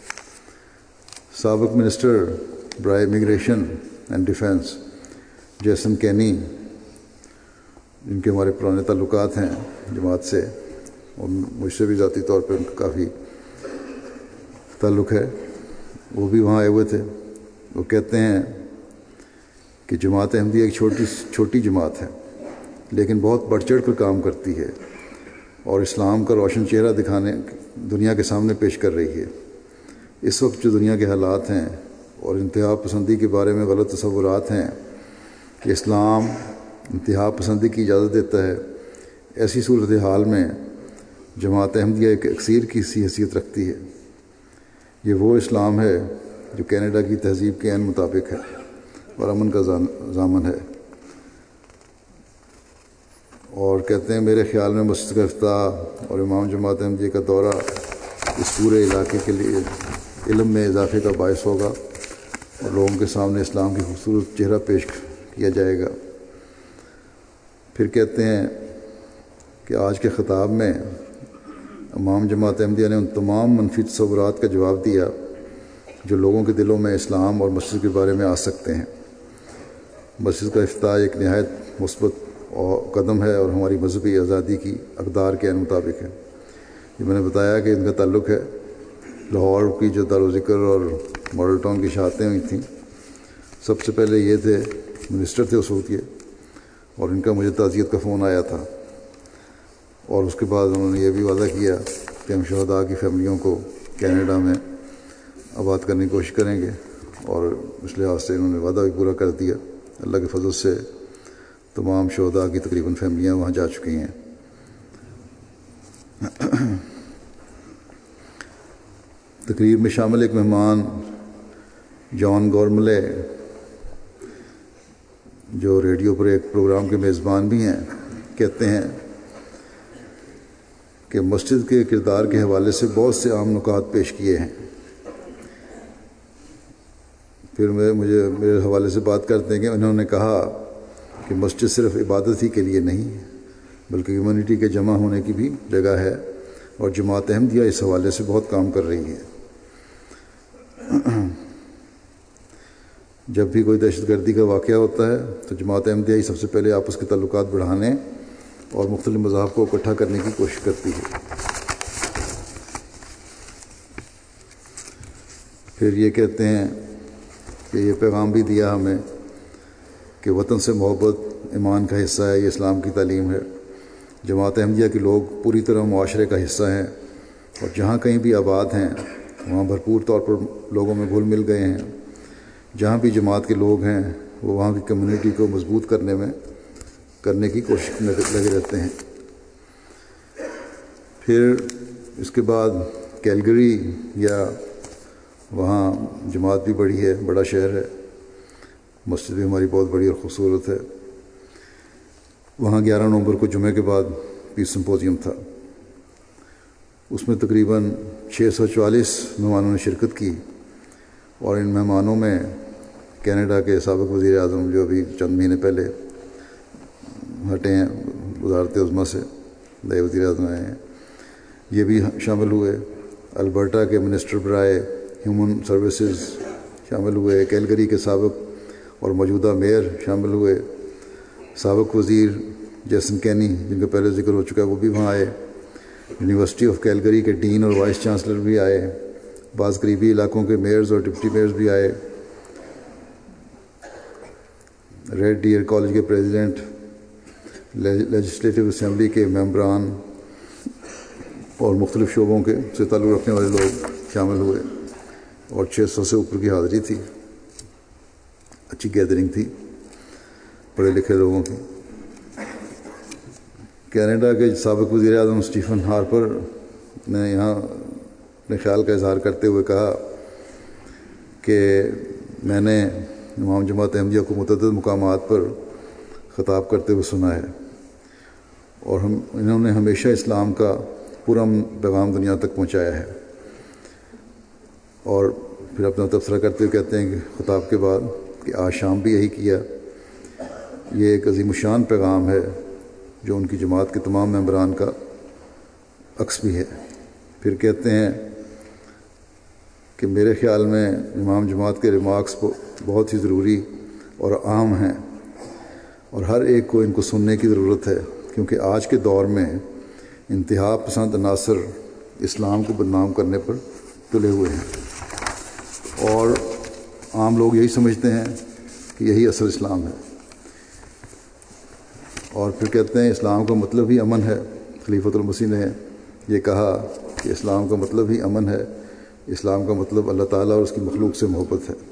سابق منسٹر برائے immigration and defence Jason Kenney, جن کے ہمارے پرانے تعلقات ہیں جماعت سے اور مجھ سے بھی ذاتی طور پہ ان کا کافی تعلق ہے، وہ بھی وہاں آئے ہوئے تھے۔ وہ کہتے ہیں کہ جماعت احمدیہ ایک چھوٹی چھوٹی جماعت ہے لیکن بہت بڑھ چڑھ کر کام کرتی ہے اور اسلام کا روشن چہرہ دکھانے دنیا کے سامنے پیش کر رہی ہے۔ اس وقت جو دنیا کے حالات ہیں اور انتہا پسندی کے بارے میں غلط تصورات ہیں کہ اسلام انتہا پسندی کی اجازت دیتا ہے، ایسی صورتحال میں جماعت احمدیہ ایک اکثیر کی سی حیثیت رکھتی ہے۔ یہ وہ اسلام ہے جو کینیڈا کی تہذیب کے عین مطابق ہے اور امن کا ضامن ہے۔ اور کہتے ہیں میرے خیال میں مسجد کا افتتاح اور امام جماعت احمدیہ کا دورہ اس پورے علاقے کے لیے علم میں اضافے کا باعث ہوگا اور لوگوں کے سامنے اسلام کی خوبصورت چہرہ پیش کیا جائے گا۔ پھر کہتے ہیں کہ آج کے خطاب میں امام جماعت احمدیہ نے ان تمام منفی تصورات کا جواب دیا جو لوگوں کے دلوں میں اسلام اور مسجد کے بارے میں آ سکتے ہیں۔ مسجد کا افتتاح ایک نہایت مثبت قدم ہے اور ہماری مذہبی آزادی کی اقدار کے مطابق ہے۔ یہ میں نے بتایا کہ ان کا تعلق ہے لاہور کی جو دار و ذکر اور ماڈل ٹاؤن کی شہادتیں ہوئی تھیں، سب سے پہلے یہ تھے، منسٹر تھے اس وقت یہ، اور ان کا مجھے تعزیت کا فون آیا تھا اور اس کے بعد انہوں نے یہ بھی وعدہ کیا کہ ہم شہداء کی فیملیوں کو کینیڈا میں آباد کرنے کی کوشش کریں گے، اور اس لحاظ سے انہوں نے وعدہ بھی پورا کر دیا۔ اللہ کے فضل سے تمام شہداء کی تقریباً فیملیاں وہاں جا چکی ہیں۔ تقریب میں شامل ایک مہمان جان گورملے، جو ریڈیو پر ایک پروگرام کے میزبان بھی ہیں، کہتے ہیں کہ مسجد کے کردار کے حوالے سے بہت سے عام نکات پیش کیے ہیں۔ پھر میں مجھے میرے حوالے سے بات کرتے ہیں کہ انہوں نے کہا کہ مسجد صرف عبادت ہی کے لیے نہیں بلکہ کمیونٹی کے جمع ہونے کی بھی جگہ ہے، اور جماعت احمدیہ اس حوالے سے بہت کام کر رہی ہے۔ جب بھی کوئی دہشت گردی کا واقعہ ہوتا ہے تو جماعت احمدیہ ہی سب سے پہلے آپس کے تعلقات بڑھانے اور مختلف مذاہب کو اکٹھا کرنے کی کوشش کرتی ہے۔ پھر یہ کہتے ہیں کہ یہ پیغام بھی دیا ہمیں کہ وطن سے محبت ایمان کا حصہ ہے، یہ اسلام کی تعلیم ہے۔ جماعت احمدیہ کے لوگ پوری طرح معاشرے کا حصہ ہیں اور جہاں کہیں بھی آباد ہیں وہاں بھرپور طور پر لوگوں میں گھل مل گئے ہیں۔ جہاں بھی جماعت کے لوگ ہیں وہ وہاں کی کمیونٹی کو مضبوط کرنے میں کرنے کی کوشش میں لگے رہتے ہیں۔ پھر اس کے بعد کیلگری، یا وہاں جماعت بھی بڑی ہے، بڑا شہر ہے، مسجد بھی ہماری بہت بڑی اور خوبصورت ہے۔ وہاں گیارہ نومبر کو جمعے کے بعد پیس سمپوزیم تھا. اس میں تقریباً چھ سو چوالیس مہمانوں نے شرکت کی، اور ان مہمانوں میں کینیڈا کے سابق وزیر اعظم جو ابھی چند مہینے پہلے ہٹے ہیں وزارت عظمیٰ سے، نئے وزیر اعظم آئے ہیں، یہ بھی شامل ہوئے. البرٹا کے منسٹر برائے ہیومن سروسز شامل ہوئے. کیلگری کے سابق اور موجودہ میئر شامل ہوئے. سابق وزیر جیسن کینی جن کا پہلے ذکر ہو چکا ہے وہ بھی وہاں آئے. یونیورسٹی آف کیلگری کے ڈین اور وائس چانسلر بھی آئے. بعض قریبی علاقوں کے میئرز اور ڈپٹی میئرز بھی آئے. ریڈ ڈیئر کالج کے پریزیڈنٹ، لیجسلیٹو اسمبلی کے ممبران اور مختلف شعبوں کے سے تعلق رکھنے والے لوگ شامل ہوئے، اور چھ سو سے اوپر کی حاضری تھی. اچھی گیدرنگ تھی پڑھے لکھے لوگوں کی. کینیڈا کے سابق وزیر اعظم اسٹیفن ہارپر نے یہاں اپنے خیال کا اظہار کرتے ہوئے کہا کہ میں نے امام جماعت احمدیہ کو متعدد مقامات پر خطاب کرتے ہوئے سنا ہے، اور ہم انہوں نے ہمیشہ اسلام کا پرامن پیغام دنیا تک پہنچایا ہے. اور پھر اپنا تبصرہ کرتے ہوئے کہتے ہیں کہ خطاب کے بعد کہ آج شام بھی یہی کیا. یہ ایک عظیم الشان پیغام ہے جو ان کی جماعت کے تمام ممبران کا عکس بھی ہے. پھر کہتے ہیں کہ میرے خیال میں امام جماعت کے ریمارکس بہت ہی ضروری اور اہم ہیں، اور ہر ایک کو ان کو سننے کی ضرورت ہے، کیونکہ آج کے دور میں انتہا پسند عناصر اسلام کو بدنام کرنے پر تلے ہوئے ہیں، اور عام لوگ یہی سمجھتے ہیں کہ یہی اصل اسلام ہے. اور پھر کہتے ہیں اسلام کا مطلب ہی امن ہے. خلیفۃ المسیح نے یہ کہا کہ اسلام کا مطلب ہی امن ہے، اسلام کا مطلب اللہ تعالیٰ اور اس کی مخلوق سے محبت ہے.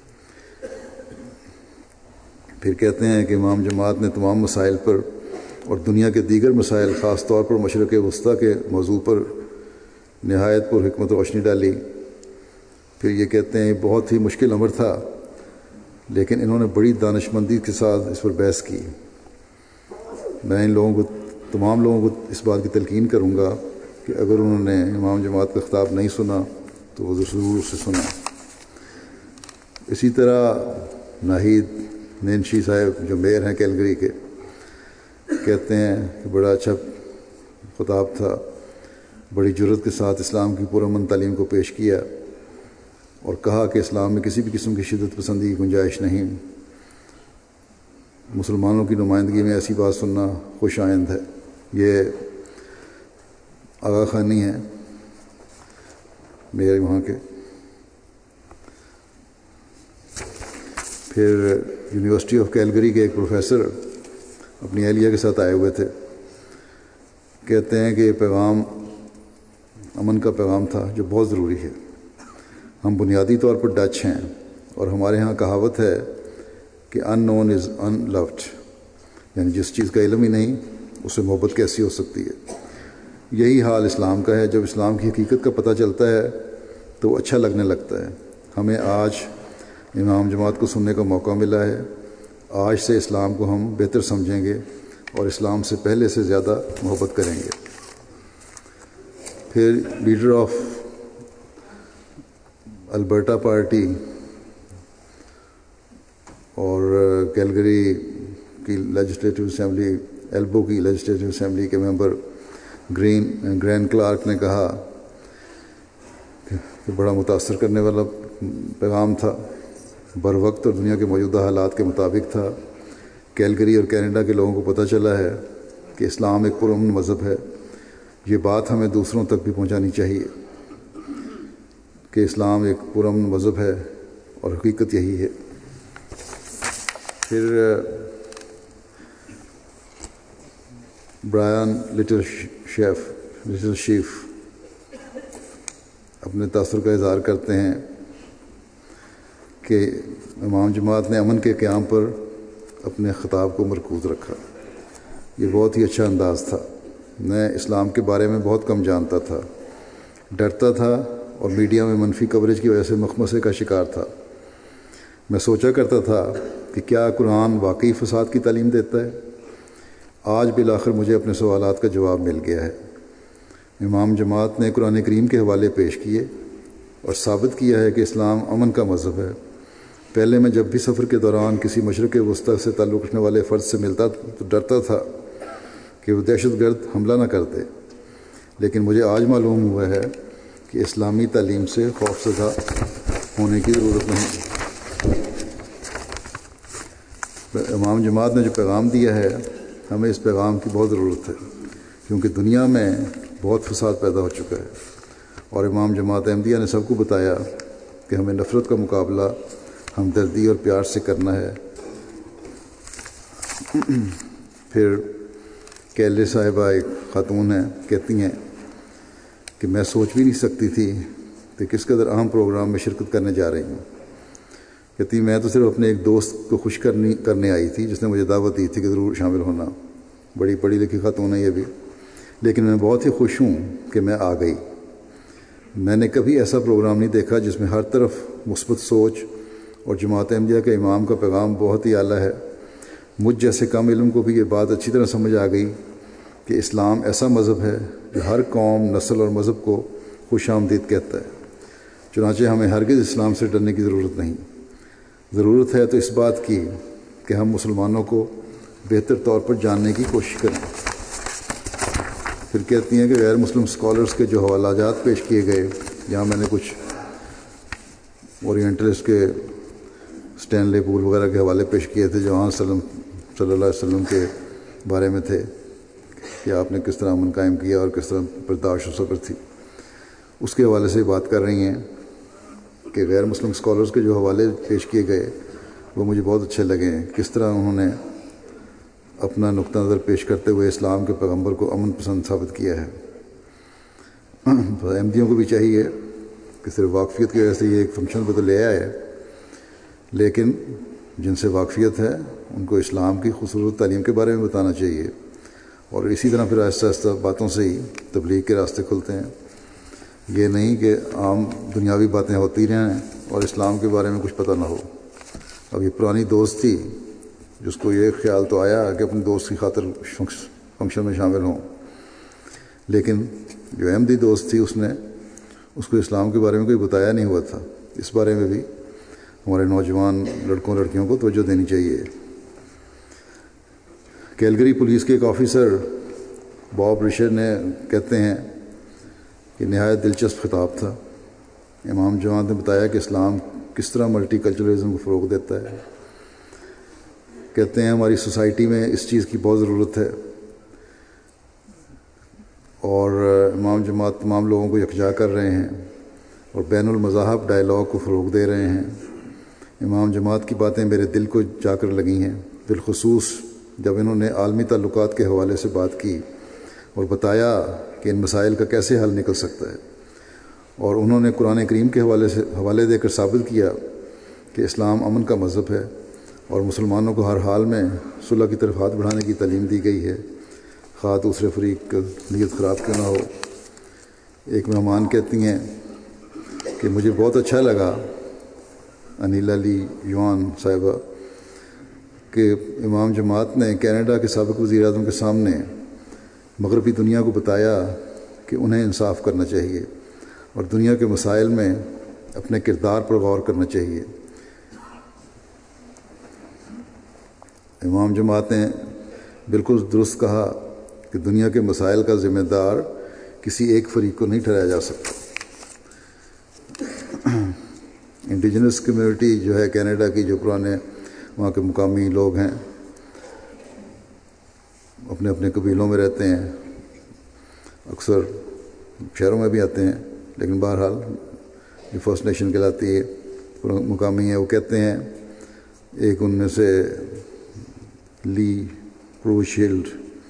پھر کہتے ہیں کہ امام جماعت نے تمام مسائل پر اور دنیا کے دیگر مسائل، خاص طور پر مشرق وسطیٰ کے موضوع پر نہایت پر حکمت روشنی ڈالی. پھر یہ کہتے ہیں بہت ہی مشکل امر تھا، لیکن انہوں نے بڑی دانش مندی کے ساتھ اس پر بحث کی. میں ان لوگوں کو تمام لوگوں کو اس بات کی تلقین کروں گا کہ اگر انہوں نے امام جماعت کا خطاب نہیں سنا تو وہ ضرور اسے سنا. اسی طرح ناہید نینشی صاحب جو میئر ہیں کیلگری کے، کہتے ہیں کہ بڑا اچھا خطاب تھا، بڑی جرت کے ساتھ اسلام کی پرامن تعلیم کو پیش کیا، اور کہا کہ اسلام میں کسی بھی قسم کی شدت پسندی کی گنجائش نہیں. مسلمانوں کی نمائندگی میں ایسی بات سننا خوش آئند ہے. یہ آغا خانی ہے میرے وہاں کے. پھر یونیورسٹی آف کیلگری کے ایک پروفیسر اپنی اہلیہ کے ساتھ آئے ہوئے تھے. کہتے ہیں کہ یہ پیغام امن کا پیغام تھا جو بہت ضروری ہے. ہم بنیادی طور پر ڈچ ہیں، اور ہمارے ہاں کہاوت ہے کہ ان نون از ان لوڈ، یعنی جس چیز کا علم ہی نہیں اس سے محبت کیسی ہو سکتی ہے. یہی حال اسلام کا ہے. جب اسلام کی حقیقت کا پتہ چلتا ہے تو وہ اچھا لگنے لگتا ہے. ہمیں آج امام جماعت کو سننے کا موقع ملا ہے. آج سے اسلام کو ہم بہتر سمجھیں گے اور اسلام سے پہلے سے زیادہ محبت کریں گے. پھر لیڈر آف البرٹا پارٹی اور کیلگری کی لیجسلیٹو اسمبلی ایلبو کی لیجسلیٹو اسمبلی کے ممبر گرین گرین کلارک نے کہا کہ بڑا متاثر کرنے والا پیغام تھا، بر وقت اور دنیا کے موجودہ حالات کے مطابق تھا. کیلگری اور کینیڈا کے لوگوں کو پتہ چلا ہے کہ اسلام ایک پرامن مذہب ہے. یہ بات ہمیں دوسروں تک بھی پہنچانی چاہیے کہ اسلام ایک پرامن مذہب ہے اور حقیقت یہی ہے. پھر Brian Little Chief Little Chief اپنے تاثر کا اظہار کرتے ہیں کہ امام جماعت نے امن کے قیام پر اپنے خطاب کو مرکوز رکھا. یہ بہت ہی اچھا انداز تھا. میں اسلام کے بارے میں بہت کم جانتا تھا، ڈرتا تھا اور میڈیا میں منفی کوریج کی وجہ سے مخمصے کا شکار تھا. میں سوچا کرتا تھا کہ کیا قرآن واقعی فساد کی تعلیم دیتا ہے؟ آج بالآخر مجھے اپنے سوالات کا جواب مل گیا ہے۔ امام جماعت نے قرآن کریم کے حوالے پیش کیے اور ثابت کیا ہے کہ اسلام امن کا مذہب ہے۔ پہلے میں جب بھی سفر کے دوران کسی مشرق وسطی سے تعلق رکھنے والے فرد سے ملتا تو ڈرتا تھا کہ وہ دہشت گرد حملہ نہ کر دے، لیکن مجھے آج معلوم ہوا ہے کہ اسلامی تعلیم سے خوفزدہ ہونے کی ضرورت نہیں۔ امام جماعت نے جو پیغام دیا ہے، ہمیں اس پیغام کی بہت ضرورت ہے، کیونکہ دنیا میں بہت فساد پیدا ہو چکا ہے، اور امام جماعت احمدیہ نے سب کو بتایا کہ ہمیں نفرت کا مقابلہ ہمدردی اور پیار سے کرنا ہے۔ پھر کیلے صاحبہ ایک خاتون ہیں، کہتی ہیں کہ میں سوچ بھی نہیں سکتی تھی کہ کس قدر اہم پروگرام میں شرکت کرنے جا رہی ہوں۔ کہتی میں تو صرف اپنے ایک دوست کو خوش کرنی کرنے آئی تھی جس نے مجھے دعوت دی تھی کہ ضرور شامل ہونا۔ بڑی پڑھی لکھی خاتون ہے یہ بھی، لیکن میں بہت ہی خوش ہوں کہ میں آ گئی۔ میں نے کبھی ایسا پروگرام نہیں دیکھا جس میں ہر طرف مثبت سوچ، اور جماعت احمدیہ کے امام کا پیغام بہت ہی اعلیٰ ہے۔ مجھ جیسے کم علم کو بھی یہ بات اچھی طرح سمجھ آ گئی کہ اسلام ایسا مذہب ہے جو ہر قوم، نسل اور مذہب کو خوش آمدید کہتا ہے۔ چنانچہ ہمیں ہرگز اسلام سے ڈرنے کی ضرورت نہیں۔ ضرورت ہے تو اس بات کی کہ ہم مسلمانوں کو بہتر طور پر جاننے کی کوشش کریں۔ پھر کہتی ہیں کہ غیر مسلم اسکالرس کے جو حوالہ جات پیش کیے گئے، یہاں میں نے کچھ اورینٹلسٹ کے اسٹینلے پول وغیرہ کے حوالے پیش کیے تھے جو وہاں صلی اللہ علیہ وسلم کے بارے میں تھے کہ آپ نے کس طرح امن قائم کیا اور کس طرح برداشت و صبر تھی۔ اس کے حوالے سے بات کر رہی ہیں کہ غیر مسلم اسکالرس کے جو حوالے پیش کیے گئے وہ مجھے بہت اچھے لگے ہیں، کس طرح انہوں نے اپنا نقطہ نظر پیش کرتے ہوئے اسلام کے پیغمبر کو امن پسند ثابت کیا ہے۔ احمدیوں کو بھی چاہیے کہ صرف واقفیت کی وجہ سے یہ ایک فنکشن پہ تو لے آئے، لیکن جن سے واقفیت ہے ان کو اسلام کی خوبصورت تعلیم کے بارے میں بتانا چاہیے، اور اسی طرح پھر آہستہ آہستہ باتوں سے ہی تبلیغ کے راستے کھلتے ہیں۔ یہ نہیں کہ عام دنیاوی باتیں ہوتی رہیں اور اسلام کے بارے میں کچھ پتہ نہ ہو۔ اب یہ پرانی دوست تھی جس کو یہ خیال تو آیا کہ اپنے دوست کی خاطر فنکشن میں شامل ہوں، لیکن جو احمدی دوست تھی اس نے اس کو اسلام کے بارے میں کوئی بتایا نہیں ہوا تھا۔ اس بارے میں بھی ہمارے نوجوان لڑکوں لڑکیوں کو توجہ دینی چاہیے۔ کیلگری پولیس کے ایک آفیسر باب رشر نے کہتے ہیں کہ نہایت دلچسپ خطاب تھا۔ امام جماعت نے بتایا کہ اسلام کس طرح ملٹی کلچرلزم کو فروغ دیتا ہے۔ کہتے ہیں ہماری سوسائٹی میں اس چیز کی بہت ضرورت ہے، اور امام جماعت تمام لوگوں کو یکجا کر رہے ہیں اور بین المذاہب ڈائلاگ کو فروغ دے رہے ہیں۔ امام جماعت کی باتیں میرے دل کو جا کر لگی ہیں، بالخصوص جب انہوں نے عالمی تعلقات کے حوالے سے بات کی اور بتایا کہ ان مسائل کا کیسے حل نکل سکتا ہے، اور انہوں نے قرآن کریم کے حوالے سے حوالے دے کر ثابت کیا کہ اسلام امن کا مذہب ہے اور مسلمانوں کو ہر حال میں صلح کی طرف ہاتھ بڑھانے کی تعلیم دی گئی ہے، خواہ دوسرے فریق کی نیت خراب کیوں نہ ہو۔ ایک مہمان کہتی ہیں کہ مجھے بہت اچھا لگا، انیلا لی یوان صاحبہ، کہ امام جماعت نے کینیڈا کے سابق وزیر اعظم کے سامنے مغربی دنیا کو بتایا کہ انہیں انصاف کرنا چاہیے اور دنیا کے مسائل میں اپنے کردار پر غور کرنا چاہیے۔ امام جماعت نے بالکل درست کہا کہ دنیا کے مسائل کا ذمہ دار کسی ایک فریق کو نہیں ٹھہرایا جا سکتا۔ انڈیجنس کمیونٹی جو ہے کینیڈا کی، جو پرانے وہاں کے مقامی لوگ ہیں، اپنے اپنے قبیلوں میں رہتے ہیں، اکثر شہروں میں بھی آتے ہیں، لیکن بہرحال جو فرسٹ نیشن کہلاتی ہے مقامی ہے، وہ کہتے ہیں، ایک ان میں سے لی پروشیلڈ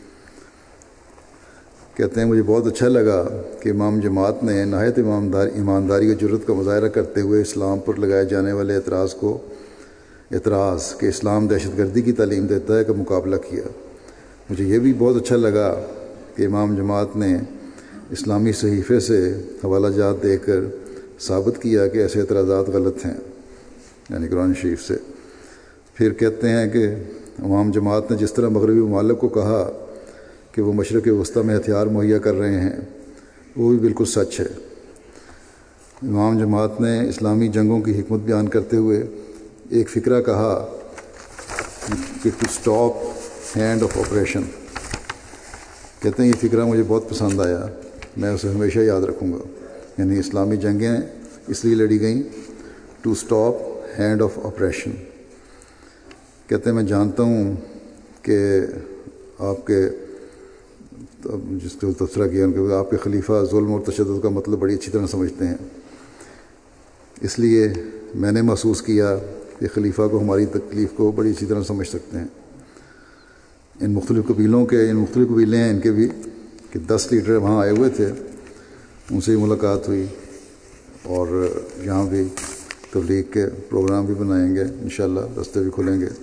کہتے ہیں مجھے بہت اچھا لگا کہ امام جماعت نے نہایت ایمانداری اور جرت کا مظاہرہ کرتے ہوئے اسلام پر لگائے جانے والے اعتراض کو اعتراض کہ اسلام دہشت گردی کی تعلیم دیتا ہے کا مقابلہ کیا۔ مجھے یہ بھی بہت اچھا لگا کہ امام جماعت نے اسلامی صحیفے سے حوالہ جات دے کر ثابت کیا کہ ایسے اعتراضات غلط ہیں، یعنی قرآن شریف سے۔ پھر کہتے ہیں کہ امام جماعت نے جس طرح مغربی ممالک کو کہا کہ وہ مشرق وسطیٰ میں ہتھیار مہیا کر رہے ہیں، وہ بھی بالکل سچ ہے۔ امام جماعت نے اسلامی جنگوں کی حکمت بیان کرتے ہوئے ایک فقرہ کہا کہ to stop hand of operation, کہتے ہیں یہ فقرہ مجھے بہت پسند آیا، میں اسے ہمیشہ یاد رکھوں گا۔ یعنی اسلامی جنگیں اس لیے لڑی گئیں to stop hand of operation. کہتے ہیں میں جانتا ہوں کہ آپ کے جس کو تبصرہ کیا ان کے آپ کے خلیفہ ظلم اور تشدد کا مطلب بڑی اچھی طرح سمجھتے ہیں، اس لیے میں نے محسوس کیا کہ خلیفہ کو ہماری تکلیف کو بڑی اچھی طرح سمجھ سکتے ہیں۔ ان مختلف قبیلوں کے ان مختلف قبیلے ہیں ان کے بھی کہ دس لیڈر وہاں آئے ہوئے تھے، ان سے ملاقات ہوئی اور یہاں بھی تبلیغ کے پروگرام بھی بنائیں گے انشاءاللہ، راستے بھی کھلیں گے۔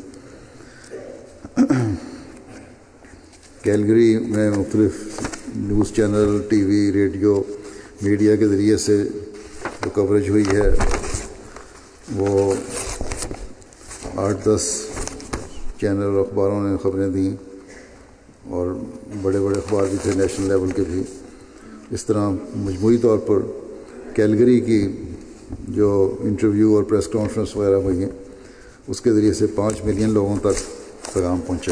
کیلگری میں مختلف news channel, T V, radio, media کے ذریعے سے جو کوریج ہوئی ہے وہ آٹھ دس چینل اور اخباروں نے خبریں دیں، اور بڑے بڑے اخبار بھی تھے نیشنل لیول کے بھی۔ اس طرح مجموعی طور پر کیلگری کی جو انٹرویو اور پریس کانفرنس وغیرہ ہوئی ہیں اس کے ذریعے سے پانچ ملین لوگوں تک پیغام پہنچا۔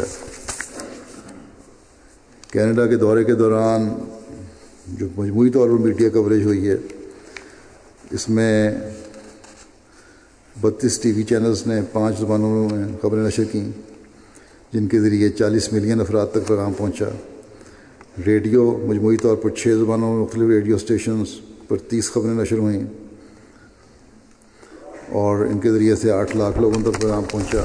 کینیڈا کے دورے کے دوران جو مجموعی طور پر میڈیا کوریج ہوئی ہے اس میں بتیس ٹی وی چینلز نے پانچ زبانوں میں خبریں نشر کیں جن کے ذریعے چالیس ملین افراد تک پیغام پہنچا۔ ریڈیو مجموعی طور پر چھ زبانوں میں مختلف ریڈیو اسٹیشنز پر تیس خبریں نشر ہوئیں اور ان کے ذریعے سے آٹھ لاکھ لوگوں تک پیغام پہنچا۔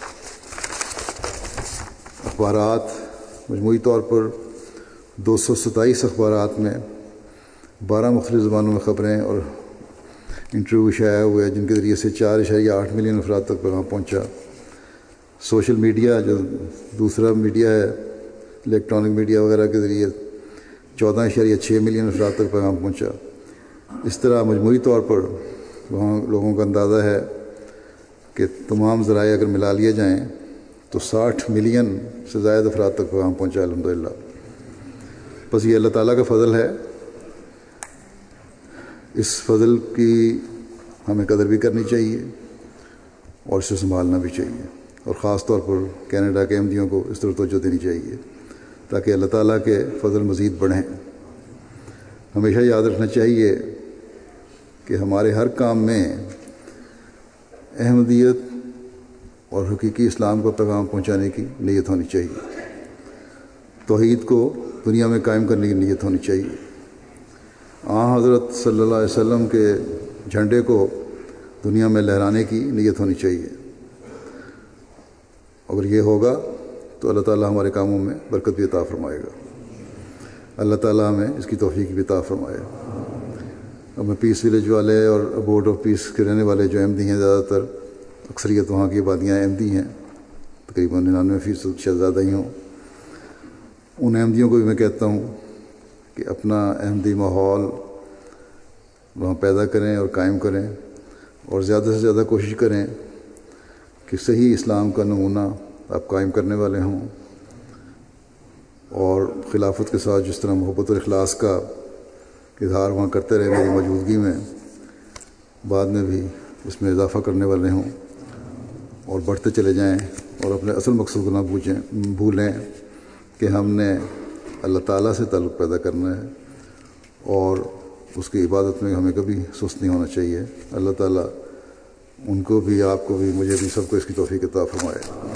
اخبارات مجموعی طور پر دو سو ستائیس اخبارات میں بارہ مختلف زبانوں میں خبریں اور انٹرویو شائع ہوئے جن کے ذریعے سے چار اشاریہ آٹھ ملین افراد تک پیغام پہنچا۔ سوشل میڈیا جو دوسرا میڈیا ہے الیکٹرانک میڈیا وغیرہ کے ذریعے چودہ اشاریہ چھ ملین افراد تک پیغام پہنچا۔ اس طرح مجموعی طور پر وہاں لوگوں کا اندازہ ہے کہ تمام ذرائع اگر ملا لیے جائیں تو ساٹھ ملین سے زائد افراد تک پیغام پہنچا الحمدللہ۔ بس یہ اللہ تعالیٰ کا فضل ہے، اس فضل کی ہمیں قدر بھی کرنی چاہیے اور اسے سنبھالنا بھی چاہیے، اور خاص طور پر کینیڈا کے احمدیوں کو اس طرح توجہ دینی چاہیے تاکہ اللہ تعالیٰ کے فضل مزید بڑھیں۔ ہمیشہ یاد رکھنا چاہیے کہ ہمارے ہر کام میں احمدیت اور حقیقی اسلام کو پیغام پہنچانے کی نیت ہونی چاہیے، توحید کو دنیا میں قائم کرنے کی نیت ہونی چاہیے، آن حضرت صلی اللہ علیہ وسلم کے جھنڈے کو دنیا میں لہرانے کی نیت ہونی چاہیے۔ اگر یہ ہوگا تو اللہ تعالیٰ ہمارے کاموں میں برکت بھی عطا فرمائے گا۔ اللہ تعالیٰ ہمیں اس کی توفیق بھی عطا فرمائے۔ اب میں پیس ولیج والے اور بورڈ آف پیس کے رہنے والے جو احمدی ہیں، زیادہ تر اکثریت وہاں کی آبادیاں احمدی ہیں، تقریباً ننانوے فیصد شاید زیادہ ہی ہوں۔ ان احمدیوں کو بھی میں کہتا ہوں کہ اپنا احمدی ماحول وہاں پیدا کریں اور قائم کریں، اور زیادہ سے زیادہ کوشش کریں کہ صحیح اسلام کا نمونہ آپ قائم کرنے والے ہوں، اور خلافت کے ساتھ جس طرح محبت اور اخلاص کا اظہار وہاں کرتے رہے میری موجودگی میں، بعد میں بھی اس میں اضافہ کرنے والے ہوں اور بڑھتے چلے جائیں، اور اپنے اصل مقصد کو نہ بھوجیں بھولیں کہ ہم نے اللہ تعالیٰ سے تعلق پیدا کرنا ہے، اور اس کی عبادت میں ہمیں کبھی سست نہیں ہونا چاہیے۔ اللہ تعالیٰ ان کو بھی، آپ کو بھی، مجھے بھی، سب کو اس کی توفیق عطا فرمائے۔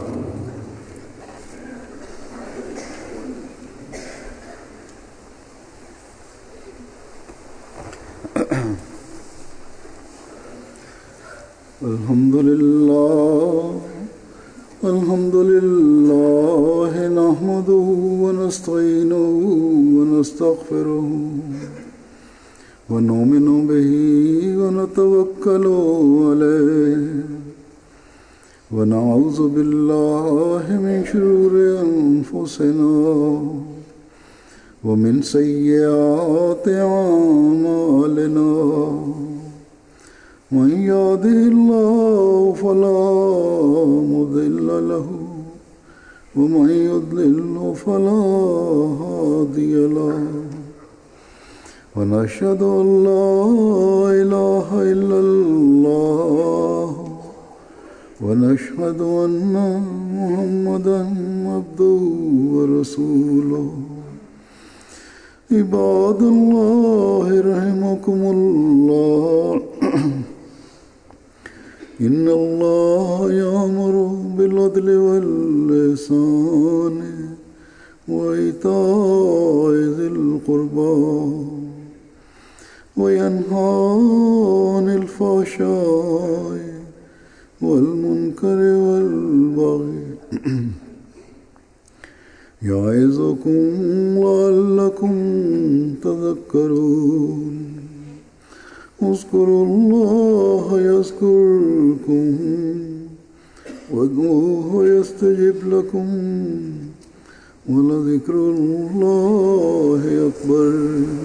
الحمد للہ الحمد للہ نحمده ونستعینه ونستغفره ونؤمن به ونتوکل علیہ ونعوذ باللہ من شرور انفسنا ومن سیئات اعمالنا من يهده الله فلا مضل له ومن يضلل فلا هادي له ونشهد أن لا إله إلا الله ونشهد أن محمدا عبده ورسوله عباد الله رحمكم الله إن الله يأمر بالعدل والإحسان وإيتاء ذي القربى وينهى عن الفحشاء والمنكر والبغي يعظكم لعلكم تذكرون اذكروا الله يذكركم وادعوه يستجب لكم ولذكر الله أكبر.